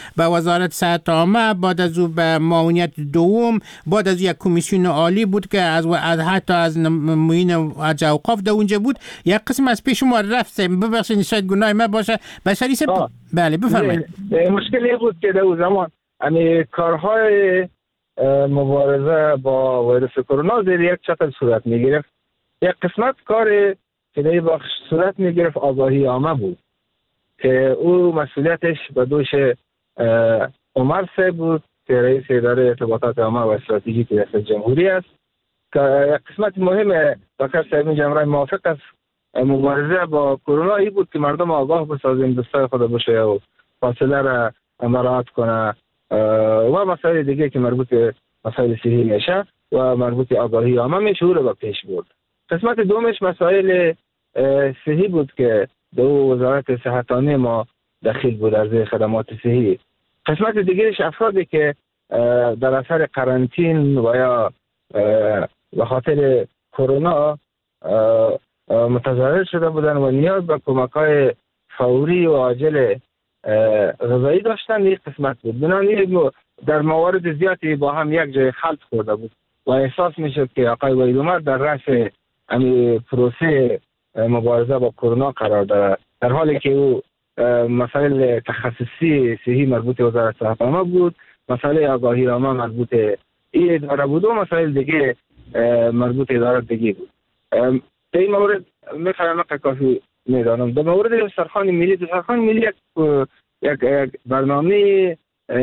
به وزارت صحت عامه، بعد از او به معاونیت دوم، بعد از یک کمیسیون عالی بود که از, از حتی از معین حج اوقاف در اونجا بود. یک قسم از پیش ما رفت، ببخشید شاید گناه من باشه بشری سب. بله بفرمایید. مشکلی بود که در اون زمان یعنی کارهای مبارزه با ویروس کرونا زیر یک چتر صورت میگرفت. یک قسمت کار که در بخش صورت میگرفت آگاهی عامه بود که او مسئولیتش به دوش عمر صاحب بود که رئیس اداره ارتباطات عامه و استراتژیک ریاست جمهوری است. که یک قسمت مهم دکتر صاحب جمرای موافق است مبارزه با کرونا ای بود که مردم آگاه بسازیم، دستای خود باشه و فاصله را مراعات کنه و مسائل دیگه که مربوط به مسائل صحی میشه و مربوط به آگاهی عامه میشه او رو به پیش برد. قسمت دومش مسائل صحی بود که دو وزارت صحتانه ما دخیل بود از خدمات صحی. قسمت دیگرش افرادی که در اثر قرنطین و یا به خاطر کرونا متضرر شده بودن و نیاز به کمک‌های فوری و عاجل غذایی داشتن، یک قسمت بود. بنابراین در موارد زیادی با هم یک جای خلط خورده بود و احساس میشد که آقای وحید عمر در رأس امی پروسه مبارزه با کرونا قرار دارد، در حالی که او مسائل تخصصی صحی مربوط به وزارت صحت عامه بود، مسائل آگاهی عامه مربوط به این اداره بود و مسائل دیگه مربوط به اداره دیگه بود. در این مورد میفهمم که کافی میدانم. در مورد دسترخوان ملی، دسترخوان ملی یک, یک برنامه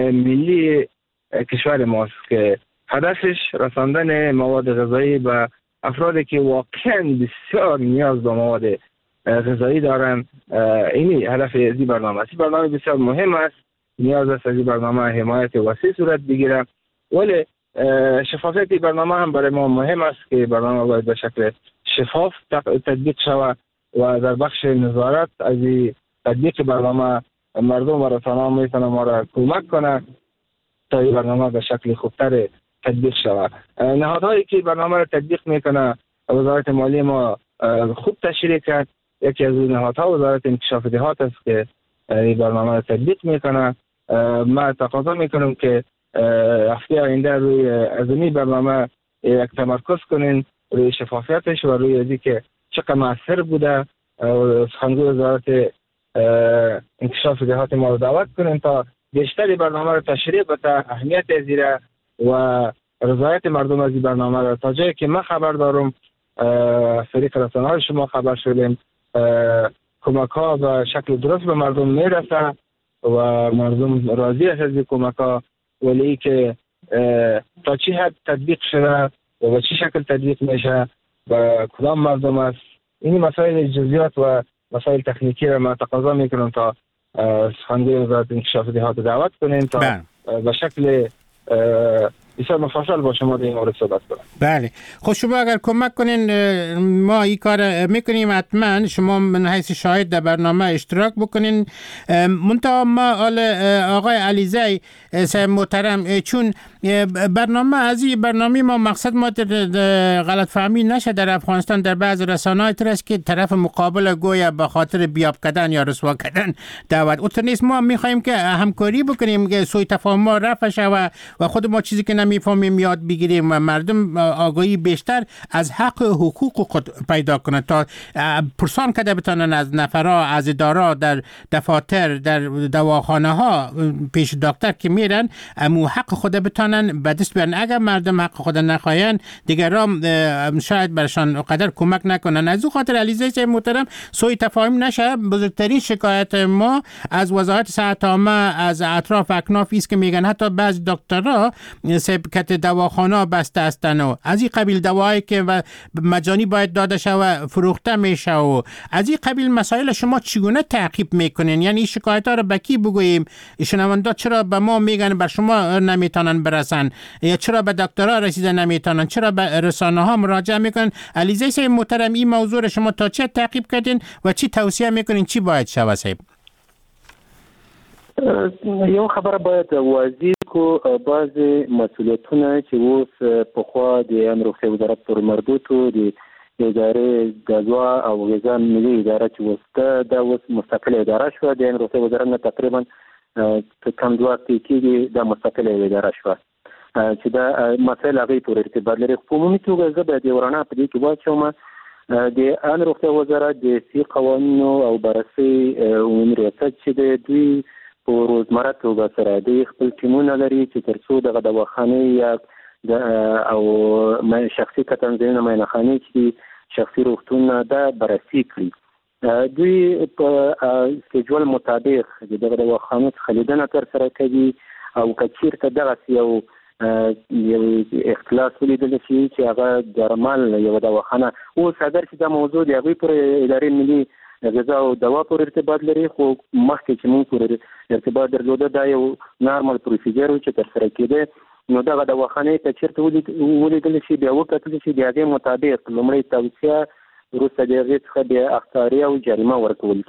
ملی کشور ماست که هدفش رساندن مواد غذایی به افرادی که واقعا بسیار نیاز به مواد غذایی دارن. اینی هدف از این برنامه است. برنامه بسیار مهم است، نیاز است از این برنامه حمایت وسیع صورت بگیره، ولی شفافیت برنامه هم برای ما مهم است که برنامه باید به شکل شفاف تطبیق شود و در بخش نظارت از تطبیق برنامه مردم و رسانه‌ها میتونه ما را کمک کنه تا این برنامه به شکل خوبتر تطبیق شود. نهادهایی که برنامه را تطبیق میکنه وزارت مالی ما خوب تشریح کرد. یکی از نهادها وزارت انکشاف دهات است که این برنامه را تطبیق میکنه. ما تقاضا میکنم که هفته آینده روی از این برنامه یک تمرکز کنین، روی شفافیتش و روی ازی که چقدر مؤثر بوده. سخنگوی وزارت انکشاف دهات ما رو دعوت کنین تا بیشتری برنامه رو تشریح بده، اهمیت ازیره و رضایت مردم از این برنامه رو تا جایی که من خبر دارم از طریق رسانه‌های شما خبر شدیم کمک ها به شکل درست به مردم میرسه و مردم راضی است از این کمک ها، ولی که تا چی حد تطبیق شده و به چی شکل تطبیق میشه و کدام مردم است، این مسائل جزئیات و مسائل تکنیکی را من تقاضا میکنم تا سخنگوی وزارت انکشاف دهات دعوت کنین تا به شکل بسیار مفصل با شما در این مورد صحبت کنم. بله، خب شما اگر کمک کنین ما این کار میکنیم، حتما شما من حیث شاهد در برنامه اشتراک بکنین. منتها ما آقای علیزی صاحب محترم، چون برنامه از این برنامه ما مقصد ما غلط فهمی نشه در افغانستان در بعض رسانه‌های ترست که طرف مقابل گویا به خاطر بیاب کردن یا رسوا کردن دعوت اوت نیست. ما میخوایم که همکاری بکنیم که سوء تفاهم ما رفع شود و خود ما چیزی که نمیفهمیم یاد بگیریم و مردم آگاهی بیشتر از حق حقوق خود پیدا کنند تا پرسان کده بتانن از نفرا، از ادارا در دفاتر، در دواخانه ها پیش دکتر که میرن امو حق خود بتانن به دست بیارن. اگر مردم حق خود نخواهن دیگران شاید برشان قدر کمک نکنن. از او خاطر علیزی صاحب محترم سوء تفاهم نشه. بزرگترین شکایت ما از وزارت صحت عامه از اطراف اکناف است که میگن حتی بعض دکترها سبکت دواخانه بسته هستن و از این قبیل دوایی که مجانی باید داده شود و فروخته میشه و از این قبیل مسائل شما چگونه تعقیب میکنین؟ یعنی شکایت ها رو به کی بگوییم؟ شنوندا چرا به ما میگن بر شما نمیتونن برسن، یا چرا به دکترها رسیده نمیتونن، چرا به رسانه ها مراجعه میکنن؟ علیزی صاحب محترم این موضوع شما تا چه تعقیب کردین و چی توصیه میکنین چی باید شود صاحب؟ یو خبره باید واضح کو بعضی مسئولیتونه چې اوس پخوا د امروخي وزارت پر مردوت و د ادارې غذا او غذا ملي اداره چې وسته دا اوس مستقله اداره شو د امروخي وزارت نه تقریبا کم دوه هفتې کېږي دا مستقله یوه اداره شوه چې دا مسایل هغې پورې ارتباط لري. په عمومي توګه زه به د یو رڼا په دې کې واچوم د عامه روغتیا وزارت د صحي قوانینو او بررسۍ عمومي ریاست چې د دوی په روزمره توګه سره دوی خپل ټیمونه لري چې تر څو دغه دواخانې یا او شخصي کتنځایونه معاینهخانې چې شخصي روغتونونه دا بررسي کړي. دوی په سکیجول مطابق دغه دواخانو څخه لیدنه ترسره کوي او که چېرته دغسې یو یو اختلاس ولیدل شي چې هغه درمل یوه دواخانه اوس اگر چې دا موضوع د هغوی پورې ادارې ملي غذا او دوا پورې ارتباط لري خو مخکې چې موږ پورې ارتباط درلوده دا یو نارمل پروسیجر و چې ترسره کېده نو دغه دواخانې ته چېرته ولیدل شي بیا وکتل شي د هغې مطابق لومړی توصیه وروسته د هغې څخه بیا اخطاریه او جریمه ورکول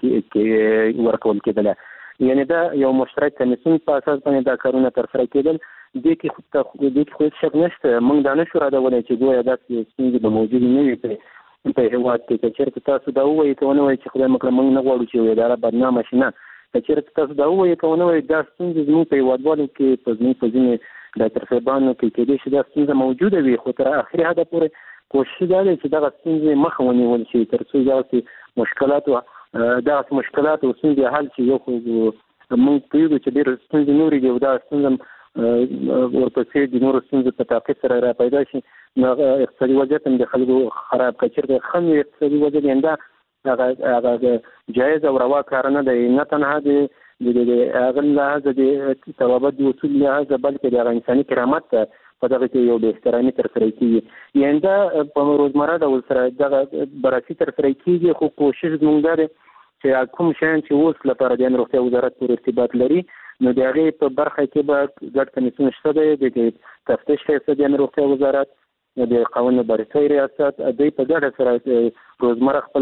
کېدله. یعنې دا یو مشترک کمیسیون په اساس باندې دا کارونه ترسره کېدل. دې کې خو هېڅ شک نشته موږ دا نشو رادولی چې ګویا داسې ستونزې به موجودې نه وي په هېواد کې. که چېرته تاسو دا ووایي که ونه وایي چې خدای مکړه موږ نه غواړو چې یوه اداره بدنامه شي نه که چېرته تاسو دا ووایي که ونه وایي دا ستونزې زموږ په هېوادوالو کې په زموږ په ځینې ډاکټر صاحبانو کې کېدای شي دا ستونزه موجوده وي خو تر اخري حده پورې کوشش دا دی چې دغه ستونزې مخه ونیول شي تر څو دغسې مشکلات دغسې مشکلات او ستونزې حل شي. یو خو موږ پوهېږو چې ډېرې ستونزې نورې دي او دا ستونزه ورپسې د نورو ستونزو په تعقیب سره را پیدا شي نو هغه اقتصادي وضعیت هم د خلکو خراب که چېرته ښه وي اقتصادي وضعیت یعنې دا هغه جایز او روا کار نه دی نه تنها د هغه لحاظه د ثوابت د اصول لحاظه بلکې د هغه انساني کرامت ته په دغه کې یو بې احترامي ترسره کېږي. یعنې دا په روزمره ډول سره دغه بررسي ترسره کېږي خو کوشش زموږ دا دی چې کوم شیان چې اوس لپاره د عامه روغتیا وزارت پورې ارتباط لري نو د هغې په برخه کې به ګډ کمیسیون شته دی د تفتیش ریاست د عامه روغتیا وزارت د قوانینو بررسۍ ریاست دوی په ګډه سره روزمره خپل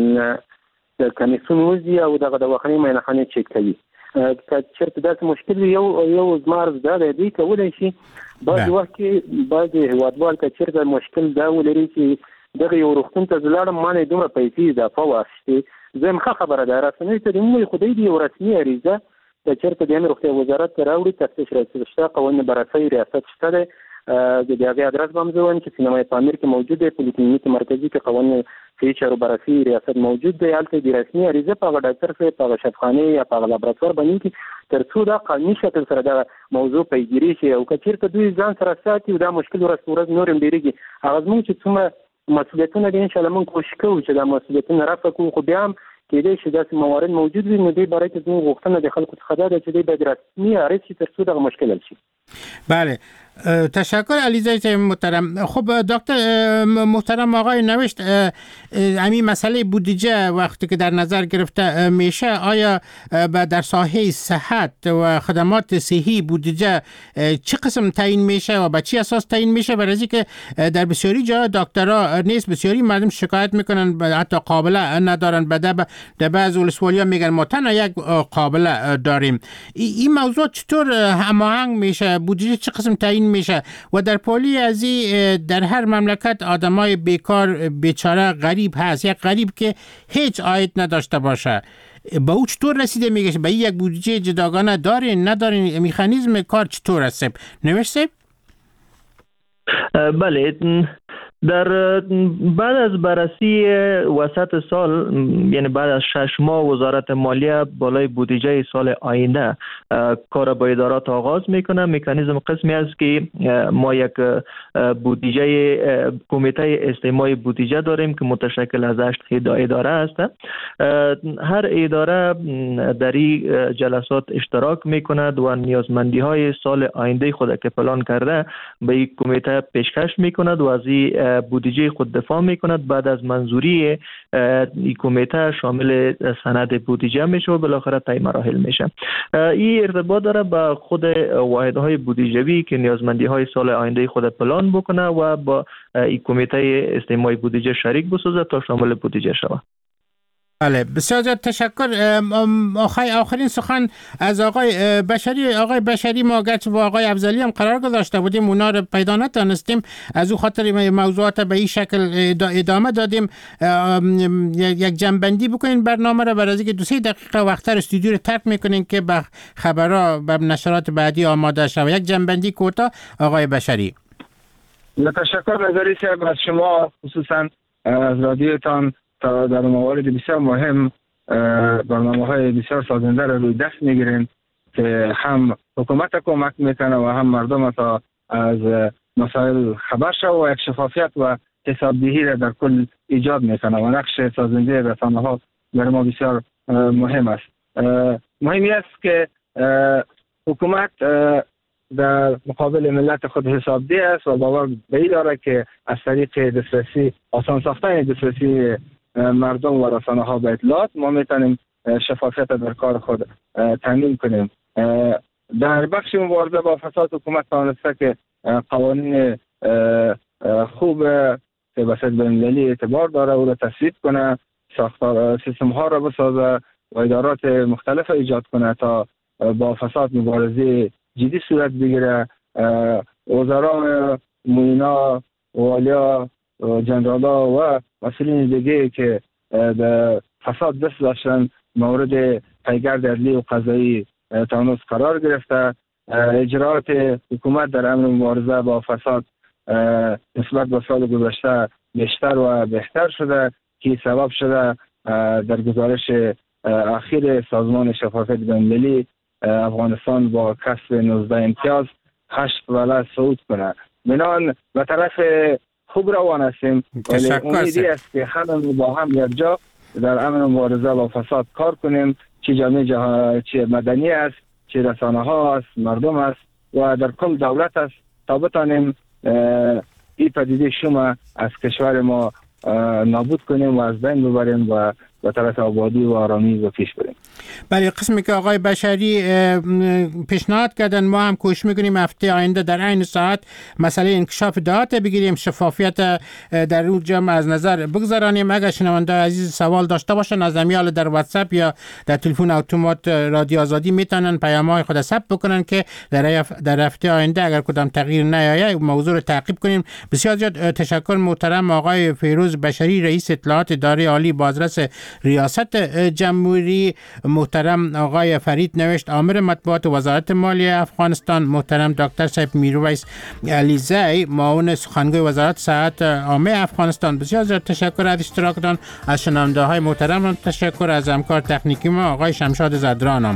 کمیسیون وځي او دغه دواخانې معاینهخانې چک کوي. که چېرته داسې مشکل وي یو یو زما عرض دا دی دوی کولی شي بعضې وخت کې بعضې هېوادوال که چېرته مشکل دا ولري چې دغه یو روغتون ته زه لاړم ما نه دومره پیسې اضافه واخیستې زه یم ښه خبره ده رسنیو ته دې ووایي خو دوی د یو رسمي عریضه که چېرته د عامه روغتیا وزارت ته راوړي تفتیش ریاست شته قوانین بررسۍ ریاست شته دی د هغې ادرس به هم زه وایم چې سینمای پامیر کې موجود دی پولیکلینیک مرکزي کې قوانین صحي چارو بررسي ریاست موجود دی هلته د رسمي عریضه په هغه ډاکټر صاحب په هغه شفاخانې یا په هغه لابراتوار باندې کې تر څو دا قانوني شکل سره دغه موضوع پیګیري شي او که چېرته دوی ځان سره ساتي او دا مشکل ورځ په ورځ نور هم ډېرېږي هغه زموږ چې څومره مسؤلیتونه دي انشاءالله موږ کوشش کوو چې دا مسؤلیتونه رفع کړو خو بیا هم کېدای شي داسې موارد موجود وي نو دې باره کې زموږ غوښتنه د خلکو څخه دا ده چې دوی باید رسمي عریض شي تر څو دغه مشکل حل شي. بله تشکر علیزاده محترم. خب دکتر محترم آقای نوشت همین مسئله بودجه وقتی که در نظر گرفته میشه آیا در ساحه صحت و خدمات صحی بودجه چه قسم تعیین میشه و به چه اساس تعیین میشه؟ برای اینکه در بسیاری جا دکترها نیست بسیاری مردم شکایت میکنن حتی قابله ندارن بده در بعض ولسوالی‌ها میگن ما تنها یک قابله داریم. این موضوع چطور هماهنگ میشه؟ بودجه چه قسم تعیین میشه و در پالی از در هر مملکت آدمای بیکار بیچاره غریب هست یک غریب که هیچ عاید نداشته باشه با او چطور رسیده میگه؟ با یک بودجه جداگانه دارین ندارین؟ مکانیزم کار چطور است؟ نوشته؟ بله در بعد از بررسی وسط سال یعنی بعد از شش ماه وزارت مالیه بالای بودجه سال آینده کار با ادارات آغاز میکنه. مکانیزم قسمی است که ما یک بودجه کمیته استماع بودجه داریم که متشکل از هشت اداره است. هر اداره در این جلسات اشتراک میکند و نیازمندی های سال آینده خود که پلان کرده به این کمیته پیشکش میکند و از این بودجه خود دفاع میکند. بعد از منظوری این کمیته شامل سند بودجه میشه و بالاخره طی مراحل میشه. این ارتباط داره با خود واحدهای بودجوی که نیازمندی های سال آینده خود پلان بکنه و با این کمیته استماع بودجه شریک بسازه تا شامل بودجه شود. بله، بسیار زیاد تشکر. آخر آخرین سخن از آقای بشری. آقای بشری، ما گرچه با آقای افضلی هم قرار گذاشته بودیم، اونا رو پیدا نتونستیم، از او خاطر موضوعات به این شکل ادامه دادیم. یک جنبندی بکنین برنامه رو، برای اینکه دو سه دقیقه وقتر استودیو رو ترک میکنین که به خبرها به نشرات بعدی آماده شود. یک جنبندی کوتاه آقای بشری. تشکر نظری صاحب از شما، خصوصا از رادیوتان تا در موارد بسیار مهم برنامه های بسیار سازنده را روی دست میگیرین که هم حکومت کمک میکنه و هم مردم تا از مسائل خبر شد و یک شفافیت و حسابدهی را در کل ایجاد میکنه و نقش سازنده رسانه ها در ما بسیار مهم است. مهمی است که حکومت در مقابل ملت خود حسابدهی است و باور به این داره که از طریق دسترسی، آسان ساختن دسترسی مردم و رسانه ها به اطلاعات ما میتونیم شفافیت در کار خود تامین کنیم. در بخش مبارزه با فساد حکومت توانسته که قوانین خوب که به صورت بین‌المللی اعتبار داره او را تصویب کنه، ساختار سیستم ها را بسازه و ادارات مختلف ایجاد کنه تا با فساد مبارزه جدی صورت بگیره. وزرا، معینا، والیا، جنرالا و مسئولین دیگه که در فساد دست داشتن مورد پیگرد عدلی و قضایی تانوس قرار گرفته. اجرات حکومت در امر مبارزه با فساد نسبت به سال گذشته بیشتر و بهتر شده که سبب شده در گزارش اخیر سازمان شفافیت بین‌المللی افغانستان با کسب نوزده امتیاز هشت ولایت صعود کنه. بنان به طرف خوب روان هستیم، ولی امیدی است که همه با هم یک جا در امر مبارزه با فساد کار کنیم، چه جامعه جهان، چه مدنی است، چه رسانه ها است، مردم است و در کل دولت است تا بتانیم این پدیده شما از کشور ما نابود کنیم و از بین ببریم و به طرف آبادی و آرامی و پیش بریم. برای قسمی که آقای بشری پیشنهاد کردن، ما هم کوشش میکنیم هفته آینده در این ساعت مسئله انکشاف داده بگیریم، شفافیت در اون جمع از نظر بگذارانیم. اگر شنونده عزیز سوال داشته باشن از امیال در واتساپ یا در تلفن اتومات رادیو آزادی میتونن پیام‌های خود ثبت بکنن که در در هفته آینده اگر کدام تغییر نیاید موضوع رو تعقیب کنیم. بسیار زیاد تشکر محترم آقای فیروز بشری، رئیس اطلاعات اداره عالی بازرس ریاست جمهوری، محترم آقای فرید نوشت آمر مطبوعات وزارت مالیه افغانستان، محترم دکتر صاحب میرویس علیزی معاون سخنگوی وزارت صحت عامه افغانستان. بسیار زیاد تشکر از اشتراکتان. از شنونده های محترم تشکر. از همکار تکنیکی ما آقای شمشاد زدرانم.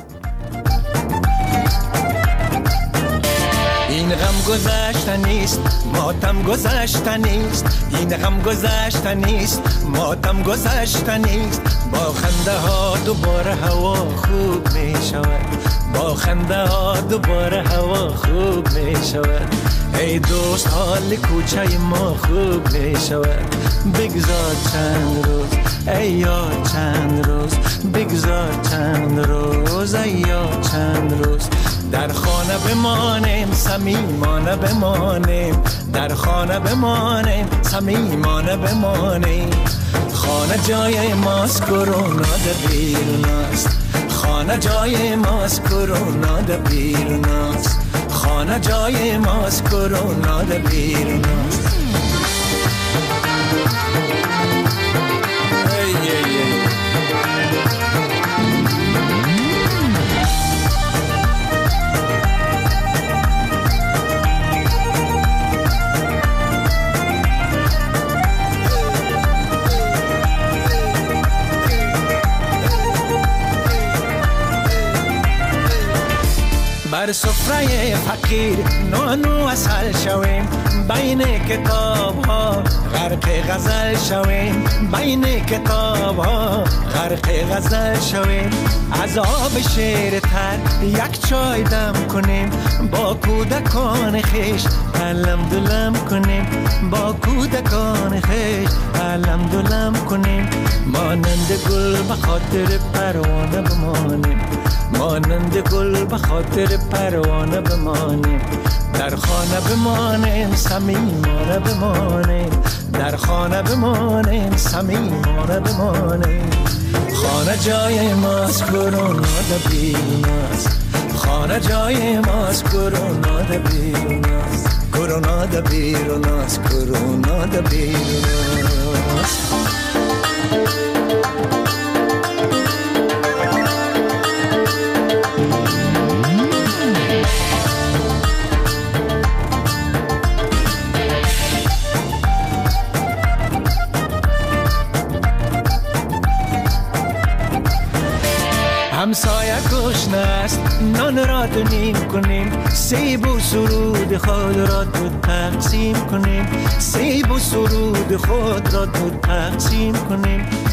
این غم گذشته نیست، ماتم گذشته نیست. این غم گذشته نیست، ماتم گذشته نیست. با خنده ها دوباره هوا خوب می شود. با خنده ها دوباره هوا خوب می شود. ای دوست حال کوچه ما خوب می شود. بگذار چند روز ای یار، چند روز بگذار چند روز ای یار، چند روز در خانه بمانیم، صمیمانه بمانیم. در خانه بمانیم، صمیمانه بمانیم. خانه جای ماست، کرونا در بیرون است. خانه جای ماست، کرونا در بیرون است. خانه جای ماست، کرونا در بیرون است. بر سفره فقیر نانو اصل شویم. بین کتاب ها غرق غزل شویم. بین کتاب ها غرق غزل شویم. عذاب شیر تر یک چای دم کنیم. با کودکان خیش علم دلم کنیم. با کودکان خیش علم دلم کنیم. مانند گل به خاطر پروانه بمانیم. مانند گل به خاطر پروانه بمانیم. در خانه بمانیم، صمیمانه بمانیم. در خانه بمانیم، صمیمانه بمانیم. خانه جای ماست کرونا ده بیرون است خانه جای ماست کرونا ده بیرون است کرونا ده بیرون است کرونا ده بیرون است همسایه گشنه است نان را دونیم کنیم سیب و سرود خود را دو تقسیم کنیم سیب و سرود خود را دو تقسیم کنیم